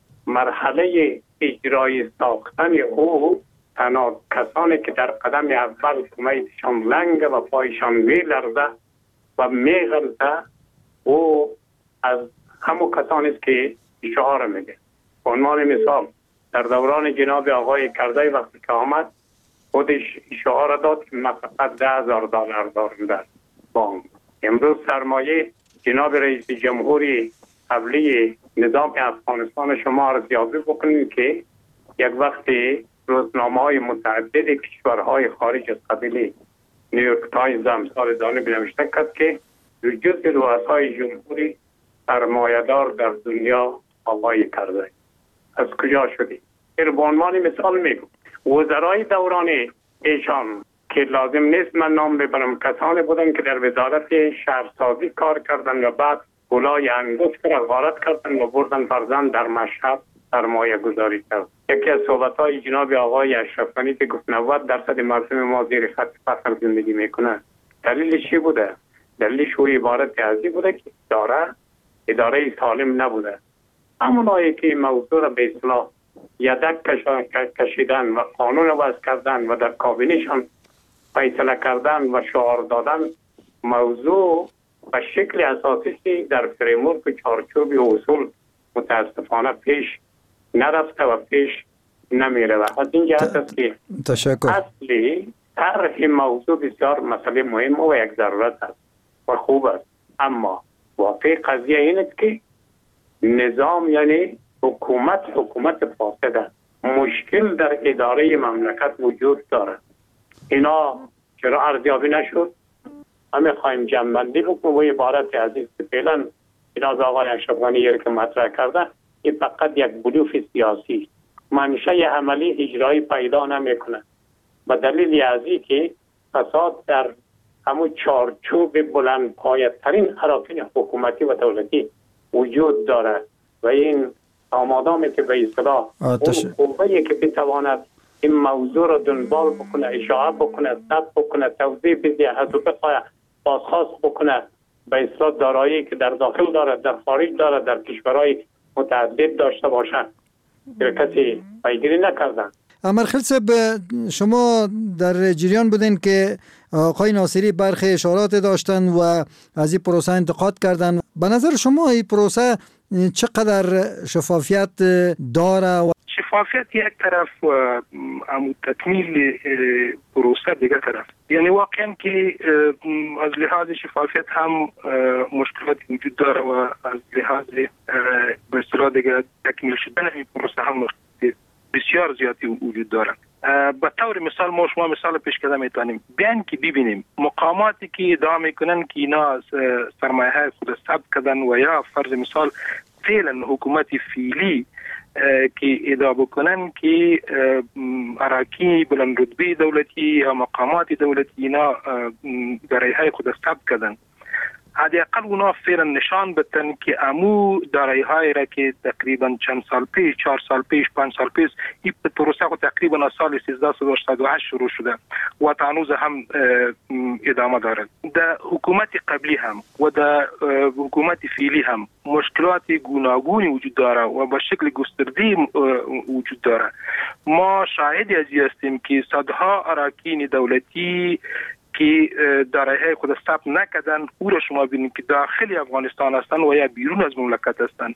مرحله اجرای ساختن او تنها کسانی که در قدم اول کمیتشان لنگ و پایشان میلرزه و میغلطه او از همون کسانی است که اشاره میگه. به عنوان مثال در دوران جناب آقای کردی وقتی که آمد خودش اشاره داد که ما فقط $10,000 داریم در بانک. امروز سرمایه جناب رئیس جمهوری قبلی نظام افغانستان شما ارزیابی بکنید که یک وقتی روزنامه‌های متعدد کشورهای خارج از قبیل نیویورک تایمز امثال دانه بنوشته کرد که جز رؤسای جمهوری سرمایه‌دار در دنیا آقای کرده. از کجا شدی؟ این به عنوان مثال میگم. وزرای دوران ایشان که لازم نیست من نام ببرم، کسانی بودن که در وزارت شهرسازی کار کردن و بعد گلای انگشت را غارت کردن و بردن فرزند در مشهد سرمایه گذاری کرد. یکی از صحبت‌های جناب آقای اشرف غنی که گفت 90% مردم ما زیر خط فقر زندگی میکنه، دلیلش چی بوده؟ دلیلش او عبارت ازی بوده که اداره سالم نبوده. همونایی که موضوع را به اصطلاح یدک کشیدن و قانون وضع کردن و در کابینه‌شان فیصله کردن و شعار دادن، موضوع به شکل اساسی در فریمورک چارچوب اصول متاسفانه پیش نرفته و پیش نمیره. و از این جهت است که اصلی طرح موضوع بسیار مسئله مهم و یک ضرورت است و خوب است، اما واقع قضیه این است که نظام یعنی حکومت فاسد، مشکل در اداره مملکت وجود دارد. اینا چرا ارزیابی نشد؟ همه خواهیم جمع‌بندی بکنیم و عبارت عزیز که فعلا جناب آقای اشرف غنی که مطرح کرده این فقط یک بلوف سیاسی، منشأ عملی اجرایی پیدا نمیکنه. به دلیل ازی که فساد در همون چارچوب بلند پایه‌ترین اراکین حکومتی و دولتی وجود داره و این آمادامی که به اصطلاح اون قوه‌ای که بتواند این موضوع را دنبال بکنه، اشاعه بکنه، ثبت بکنه، توضیح بده، از او بخواه بازخواست بکنه، به اصطلاح دارایی که در داخل داره، در خارج داره، در کشورهای متعدد داشته باشه، کسی پیگیری نکردن. امرخیل صاحب، شما در جریان بودین که آقای ناصری برخی اشارات داشتن و از این پروسه انتقاد کردن. به نظر شما این پروسه چقدر شفافیت داره؟ شفافیت یک طرف و تکمیل پروسه دیگه طرف. یعنی واقعا که از لحاظ شفافیت هم مشکلات وجود داره و از لحاظ به اصطلاح دیگه تکمیل شدن این پروسه هم بسیار زیادی وجود داره. به طور مثال ما شما مثال پیش کرده میتونیم بیان که ببینیم مقاماتی که ادعا میکنن که اینا سرمایه های خود ثبت کردن و یا فرض مثال فعلا حکومت فعلی که ادعا بکنن که اراکین بلند رتبه دولتی یا مقامات دولتی اینا دارایی های خود ثبت کردن، حداقل اونا فعلا نشان بدن که امو دارایی های را که تقریبا چند سال پیش، 4 سال پیش، 5 سال پیش این پروسه خود تقریبا از سال 1388 شروع شده و تا هنوز هم ادامه دارد. در حکومت قبلی هم و در حکومت فعلی هم مشکلات گوناگونی وجود داره و به شکل گسترده وجود داره. ما شاهدی از این هستیم که صدها اراکین دولتی که دارایی خود ثبت نکردن او را شما ببینید که داخل افغانستان هستند و یا بیرون از مملکت هستند.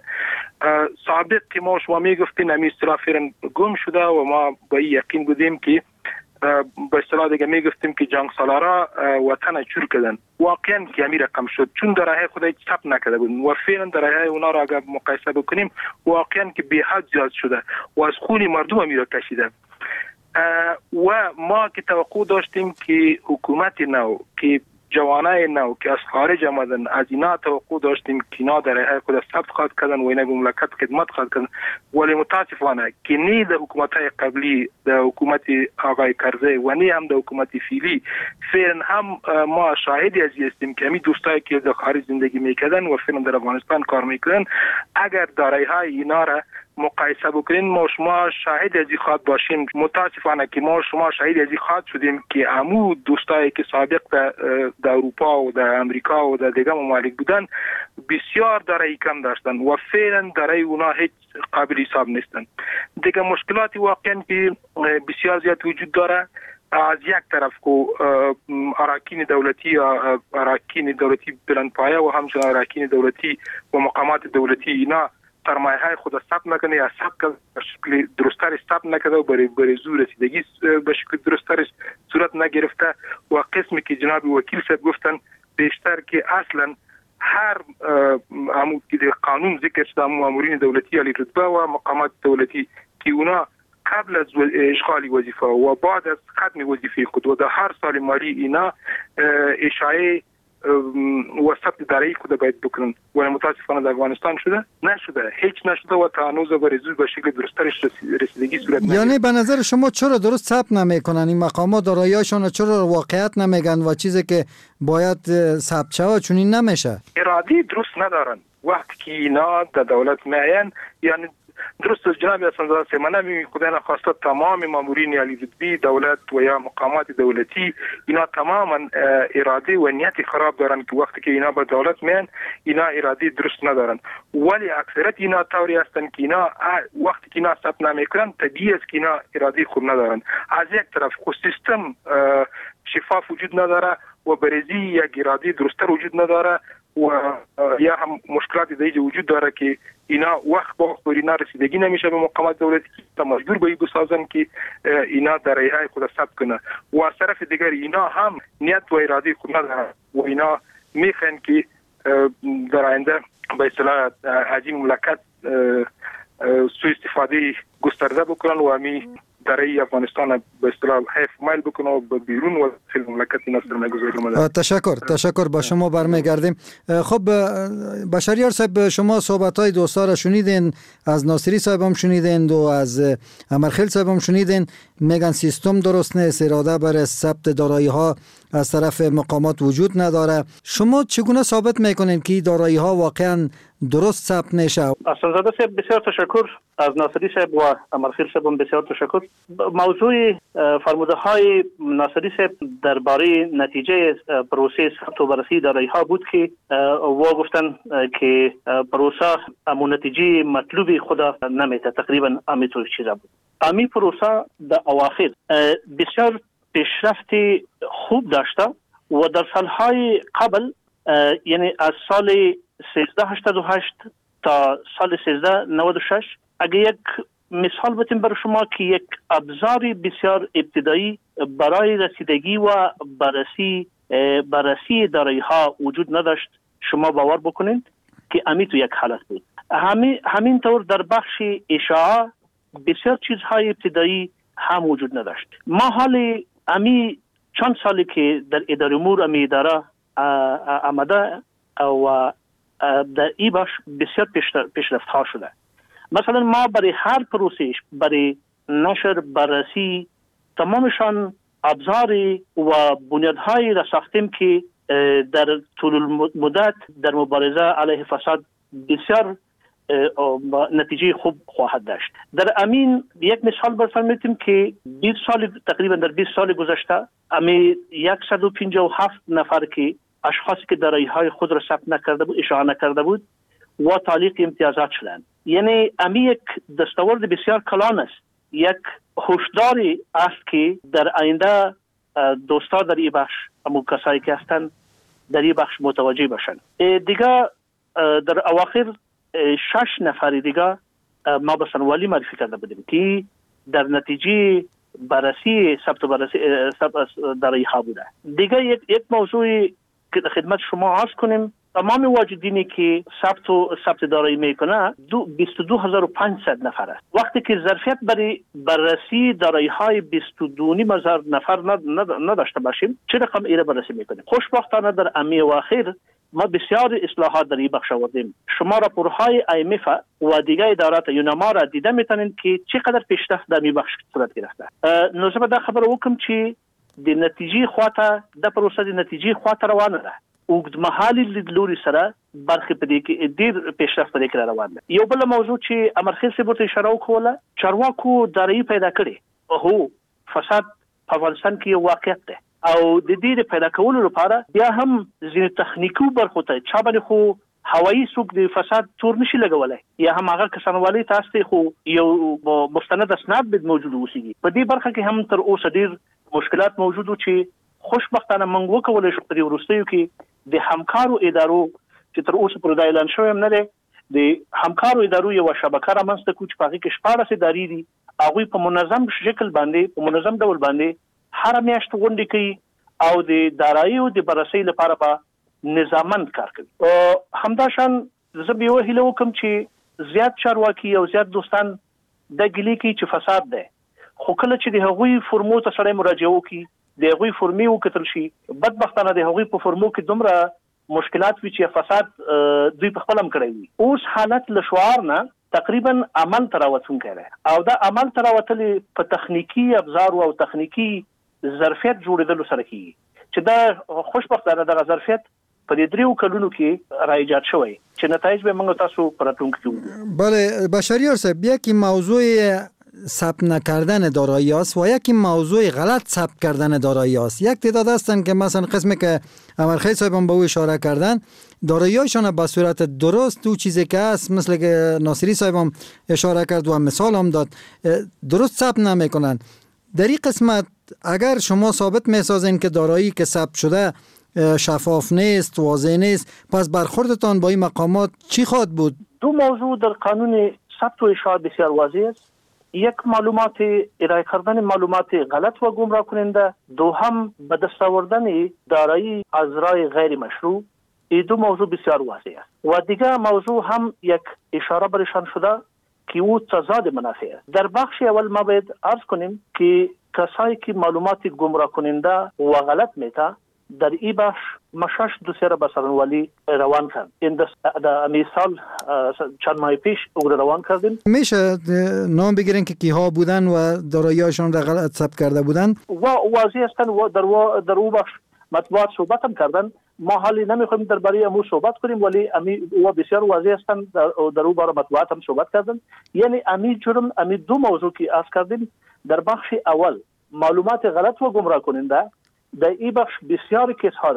سابق که ما شما میگفتین همین اصطلاح فعلا گم شده و ما با این یقین بودیم که به اصطلاح دیگه میگفتیم که جنگ سالارا وطن چور کردن. واقعا که همین رقم شد چون دارایی خود ثبت نکرده بودن و فعلا دارایی اونا را اگر مقایسه بکنیم واقعا که به حد زیاد شده و از خون مردم همین را کشیده. و ما که توقع داشتیم که حکومت نو که جوانای نو که از خارج آمدن از اینا توقع داشتیم که اینا در خود ثبت خواهد کردن و اینا به مملکت خدمت خواهد کردن، ولی متاسفانه که نه در حکومت‌های قبلی در حکومت آقای کرزی و نه هم در حکومت فعلی فعلا هم ما شاهدی از هستیم که همین دوستایی که در خارج زندگی میکردن و فعلا در افغانستان کار میکنن اگر دارایی‌های اینا را مقایسه بکنین ما شما شاهد از این خواهد باشیم. متاسفانه که ما شما شاهد از این خواهد شدیم که عمو دوستایی که سابق در اروپا و در امریکا و در دیگه ممالک بودن بسیار دارایی کم داشتن و فعلا دارایی اونا هیچ قابل حساب نیستن. دیگه مشکلاتی واقعا که بسیار زیاد وجود داره. از یک طرف که اراکین دولتی یا اراکین دولتی بلندپایه و همچنین اراکین دولتی و مقامات دولتی اینا سرمایه های خود ثبت نکنه یا ثبت به شکل درست‌تر ثبت نکرده و برای زور رسیدگی به شکل درست‌تر صورت نگرفته و قسمی که جناب وکیل صاحب گفتن بیشتر که اصلا هر قانون ذکر شده مامورین دولتی علی رتبه و مقامات دولتی که اونا قبل از اشغال وظیفه و بعد از ختم وظیفه خود و در هر سال مالی اینا اشاعه و ثبت دارایی خود باید بکنن و متاسفانه در افغانستان نشده هیچ نشده و تا هنوز برای زور به شکل درست‌ترش رسیدگی صورت نگرفته. یعنی به نظر شما چرا درست ثبت نمیکنن این مقامات دارایی‌هاشون، چرا واقعیت نمیگن و چیزی که باید ثبت شود چنین نمیشه؟ اراده درست ندارن. وقتی که اینا در دولت میاین یعنی درست جناب حسن‌زاده صاحب، من خدای نخواسته تمام مامورین علی زدبی دولت و یا مقامات دولتی اینا تماما اراده و نیت خراب دارن که وقتی که اینا به دولت میان اینا اراده درست ندارن، ولی اکثریت اینا طوری هستن که اینا وقتی که اینا ثبت نام میکنن طبیعی است که اینا اراده خوب ندارن. از یک طرف خود سیستم شفاف وجود نداره و برزی یک اراده درستر وجود نداره و یا هم مشکلات دیگه وجود داره که اینا وقت با وقت اینا رسیدگی نمیشه به مقامات دولتی که مجبور به این بسازن که اینا در رایهای خود ثبت کنه و از طرف دیگر اینا هم نیت و اراده خود ندارن و اینا میخوان که در آینده به اصطلاح از این مملکت سوء استفاده گسترده بکنن و همی در افغانستان به اصطلاح حیف مایل بکنه و به بیرون و خیلی مملکت اینا سرمایه‌گذاری. تشکر به شما برمیگردیم. خب بشریار صاحب، شما صحبت‌های دوستا را شنیدین، از ناصری صاحب هم شنیدین و از امرخیل صاحب هم شنیدین. میگن سیستم درست نیست، اراده برای ثبت دارایی‌ها از طرف مقامات وجود نداره. شما چگونه ثابت میکنین که دارایی‌ها واقعا درست ثبت نشه؟ حسن‌زاده صاحب بسیار تشکر، از ناصری صاحب و امرخیل صاحب بسیار تشکر. موضوع فرموده های ناصری صاحب درباره نتیجه پروسه ثبت و بررسی دارایی‌ها بود که و گفتن که پروسه امو نتیجه مطلوبی خدا نمیته، تقریبا همینطور چیزا بود. امی پروسه در اواخر بسیار پیشرفت خوب داشته و در سالهای قبل یعنی از سال 1388 تا سال 1396 اگه یک مثال بتیم برای شما که یک ابزار بسیار ابتدایی برای رسیدگی و بررسی دارایی‌ها وجود نداشت، شما باور بکنید که امی تو یک حالت بود. همین طور در بخش اشاعه بسیار چیزهای ابتدایی هم وجود نداشت. ما حال امی چند سالی که در اداره امور امی اداره آمده و در این بخش بسیار پیشرفت ها شده. مثلا ما برای هر پروسه برای نشر بررسی تمامشان ابزار و بنیادهای را ساختیم که در طول مدت در مبارزه علیه فساد بسیار نتیجه خوب خواهد داشت. در امین یک مثال براتون میتیم که 20 سال تقریبا در 20 سال گذشته امی 157 نفر که اشخاصی که دارایی‌های خود را ثبت نکرده بود، اشاعه نکرده بود و تعلیق امتیازات شدند. یعنی امی یک دستاورد بسیار کلان است، یک هشداری است که در آینده دوستا در این بخش امو کسایی که هستند در این بخش متوجه باشند. دیگه در اواخر 6 نفر دیگه ما به سنوالی معرفی کرده بودیم که در نتیجه بررسی ثبت دارایی‌ها بوده. دیگه یک موضوعی که خدمت شما عرض کنیم، تمام واجدینی که ثبت دارایی میکنه 22500 نفر است. وقتی که ظرفیت برای بررسی دارایی‌های 22,000 نفر نداشته باشیم، چه رقم ایره بررسی میکنیم؟ خوشبختانه در امی اواخر ما بسیار اصلاحات در این بخش آوردیم. شما راپورهای IMF و دیگر ادارات یونما را دیده میتونید که چقدر پیشرفت در این بخش صورت گرفته. نوزه به خبر وکم چې د نتیجې خواته د پروسه د نتیجې خواته روانه ده. اوږدمهالي لیدلوري سره برخه په دې کې ډېر پیشرفت پرې کړی روان ده. یو بل موضوع چې امرخیل صاحب ته اشاره وکړه، چارواکو دارایي پیدا کړي. هو فساد په افغانستان کې یو واقعیت ده او د دې پیدا کولو لپاره بیا هم ځینې تخنیکي برخو ته چا باندې خو هوایی څوک د فساد تور نشي لګولای یا هم هغه کسانوالي تاسو خو یو مستند اسناد به موجود اوسېږي. په دې برخه کې هم تر اوسه ډېر مشکلات موجود و چې خوشبختانه موږ وکولای شو په دې وروستیو کې د همکارو ادارو چې تر اوسه پر اعلان شوی هم نه دی، د همکارو ادارو یو شبکه رامنځته کړو چې په هغې کې 14 ادارې دي. هغوی په منظم شکل باندې په منظم ډول باندې هر میاشت غونډې کوي او د داراییو د بررسۍ لپاره به نظاممند کار کوي. همداشان زه به یوه هیله وکړم چې زیات چارواکي او زیات دوستان دا ګیلې کوي چې فساد دی، خو کله چې د هغوی فرمو ته سړی مراجعه وکړي، د هغوی فرمې وکتل شي، بدبختانه د هغوی په فرمو کې دومره مشکلات وي چې فساد دوی په خپل هم کړی وي. اوس حالت له شعار نه تقریبا عمل ته راوتونکی دی او دا عمل ته راوتلې په تخنیکي ابزارو او تخنیکي ظرفیت جوړېدلو سره کېږي چې دا خوشبختانه دغه ظرفیت په دې دریو کلونو کې رایجات شوی چې نتایج به موږ تاسو پراتونکو کې. بله بشریار صاحب، یکی موضوع ثبت نکردن دارایی است و یکی موضوع غلط ثبت کردن دارایی است. یک تعداد هستن که مثلا قسمی که امرخیل صاحب هم به او اشاره کردن، دارایی‌هایشان به صورت درست تو چیزی که است، مثل که ناصری صاحب هم اشاره کرد و مثال هم داد، درست ثبت نمیکنن. در این قسمت اگر شما ثابت میسازین که دارایی که ثبت شده شفاف نیست، واضح نیست، پس برخوردتان با این مقامات چی خواهد بود؟ دو موضوع در قانون ثبت و اشاعت بسیار واضح است. یک، معلومات ارائه کردن معلومات غلط و گمراه کننده. دوم، به دست آوردن دارایی از راه غیر مشروع. این دو موضوع بسیار واضح است. و دیگه موضوع هم یک اشاره برشان شده که او تضاد منافع است. در بخش اول ما باید عرض کنیم که کسایی که معلومات گمراه کننده و غلط میته در این بخش مشش دوسیره به سرانوالی روان کرد. این در مثال چند ماه پیش او روان کردیم. میشه نام بگیرین که کیها بودن و دارایی‌هاشون را غلط ثبت کرده بودن؟ و واضح هستن و در او بخش مطبوعات صحبت هم کردن. ما حالی نمیخوایم درباره امور صحبت کنیم، ولی و بسیار واضح هستن در او باره مطبوعات هم صحبت کردن. یعنی امی دو موضوع که عرض کردیم، در بخش اول معلومات غلط و گمراه کننده، در این بخش بسیاری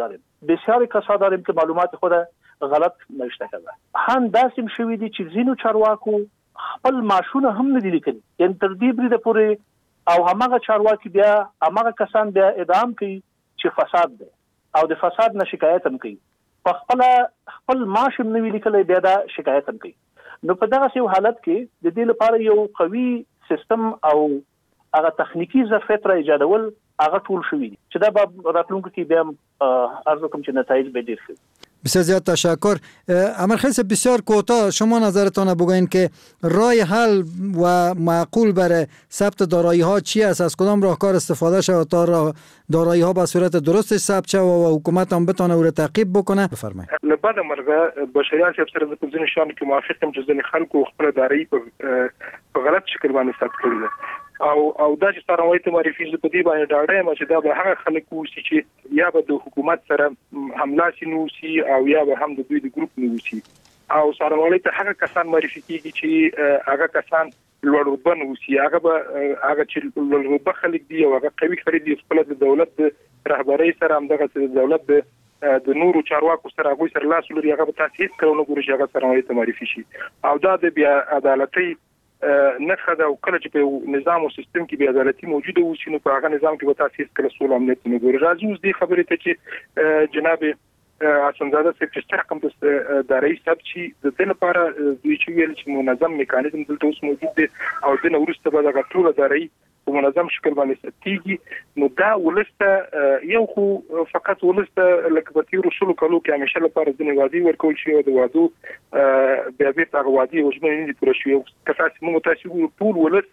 کسا داریم که معلومات خود غلط نوشته کرده. هم داسیم شویدی چې ځینو چارواکو خپل معاشونه هم ندي لیکلي، یعنی تر دې بریده پورې او همغه چارواکي بیا همغه کسان بیا ادعام کوي چې فساد دی او د فساد نه شکایت هم کوي، په خپل معاش هم نوي لیکلی بیا دا شکایت هم کوي. نو په دغه یو حالت کې د دې لپاره یو قوي سیستم او هغه تخنیکی ظرفیت را ایجادول هغه ټول شوی دي چې دا به راتلونکو کې بیا عرض کوم چې نتایج به ډیر ښه. بسیار زیاد تشکر. امرخیل صاحب، بسیار کوتاه شما نظرتان بگوین که راه حل و معقول برای ثبت دارایی ها چی است؟ از کدام راهکار استفاده شود تا دارایی ها به صورت درست ثبت شود و حکومت هم بتونه او را تعقیب بکنه؟ بفرمایید. لبعد مرغه بشریان صاحب سره د ځینې شان کې موافقم چې ځینې خلکو خپل دارایی په غلط شکل باندې ثبت کړی ده او دا چې څرنګه ته معرفي زه په دې باندې ډاډه یم چې دا به هغه خلک وسی چې یا به د حکومت سره حمله شنوسی او یا به هم د دوی د ګروپ نوسی او څرنګه ته هغه کسان معرفي کیږي چې هغه کسان لوړ رتبه نوسی، هغه چې لوړ رتبه خلک دي او هغه قوي خلک دي، خپل د دولت د رهبرۍ سره هم دغه د دولت د نورو چارواکو سره هغه سره لاس لري، هغه به تاسیس کړو ګوري چې هغه څرنګه ته معرفي شي او دا د بیا عدالتي نه خدا او کله چې په نظام او سیستم کې بیا عدالتي موجوده وي نو په هغه نظام کې به تاسیس کړو سول امنیت نه ګوري. راځي اوس دې خبرې ته چې جناب حسنزاده صاحب چې څرګند د دارایی ثبت شي د دې لپاره دوی چې ویل چې منظم میکانیزم دلته اوس موجود دی او د نورسته به د ټول دارایی په منظم شکل باندې ستېږي. نو دا ولسته یو خو فقط ولسته لکه په تیرو شلو کالو کې همیشه لپاره ځینې وعدې ورکول شي او د وعدو بیا بیرته هغه وعدې او ژمنې نه دي پوره شوې. که تاسو ټول ولس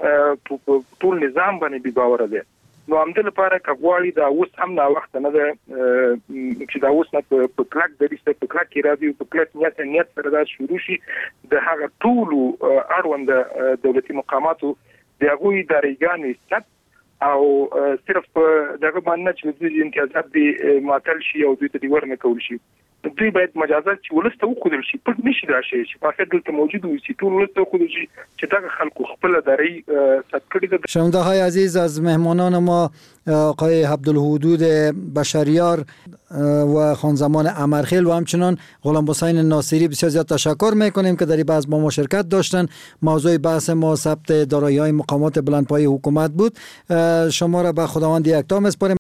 ټول نظام باندې بې باوره دی. نو همدې لپاره که غواړي دا اوس هم نا وخت نه ده چې دا اوس نه په کلک دریسته په کلک کې راځي په کلک نیت سره دا شروع شي د هغه ټولو اړوند دولتي مقاماتو د هغوی دارایګانې ثبت او صرف دغه باندې چې د امتیازات دی معطل شي او دوی ته دی ورنه کول شي. دوی باید مجازات چې ولسته وخدل شي، پټ نشي راشي چې په فقط دلته موجود وي چې ټول ولسته وخدل شي چې دغه خلکو خپل دارایی ثبت کړي ده. شنونده های عزیز، از مهمانان ما آقای عبدالحدود بشریار و خانزمان امرخیل و همچنان غلام حسین ناصری بسیار زیاد تشکر میکنیم که در این بحث با ما شرکت داشتن. موضوع بحث ما ثبت دارایی‌های مقامات بلندپایه حکومت بود. شما را به خداوند یکتا میسپاریم.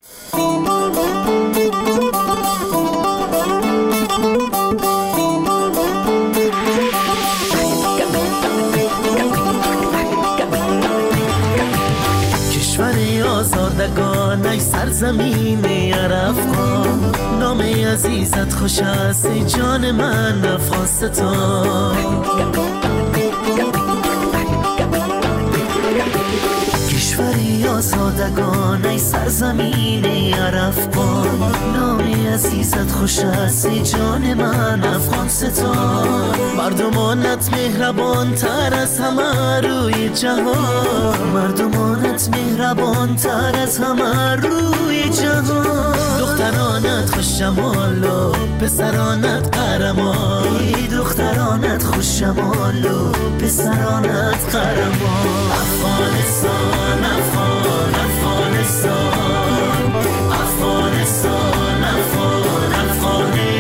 آزادگان ای سرزمین عرفان، نام عزیزت خوش است ای جان من افغانستان. کشوری آزادگان ای سرزمین عرفان، نام عزیزت خوش است ای جان من افغانستان. مردمانت مهربان تر از همه روی جهان، مردمانت مهربان تر از همه روی جهان. دخترانت خوش جمال و پسرانت قهرمان، دخترانت خوش جمال و پسرانت قهرمان. افغانستان افغان افغانستان، افغانستان افغان افغانستان.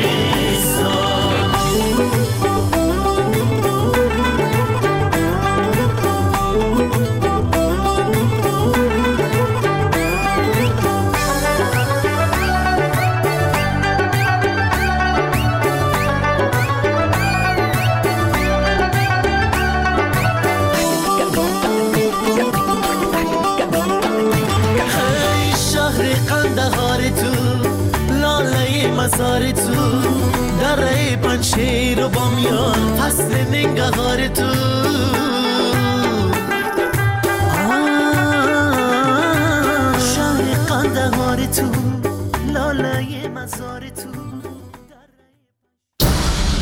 مزار تو دره پنشیر و بامیان، فصل ننگهار تو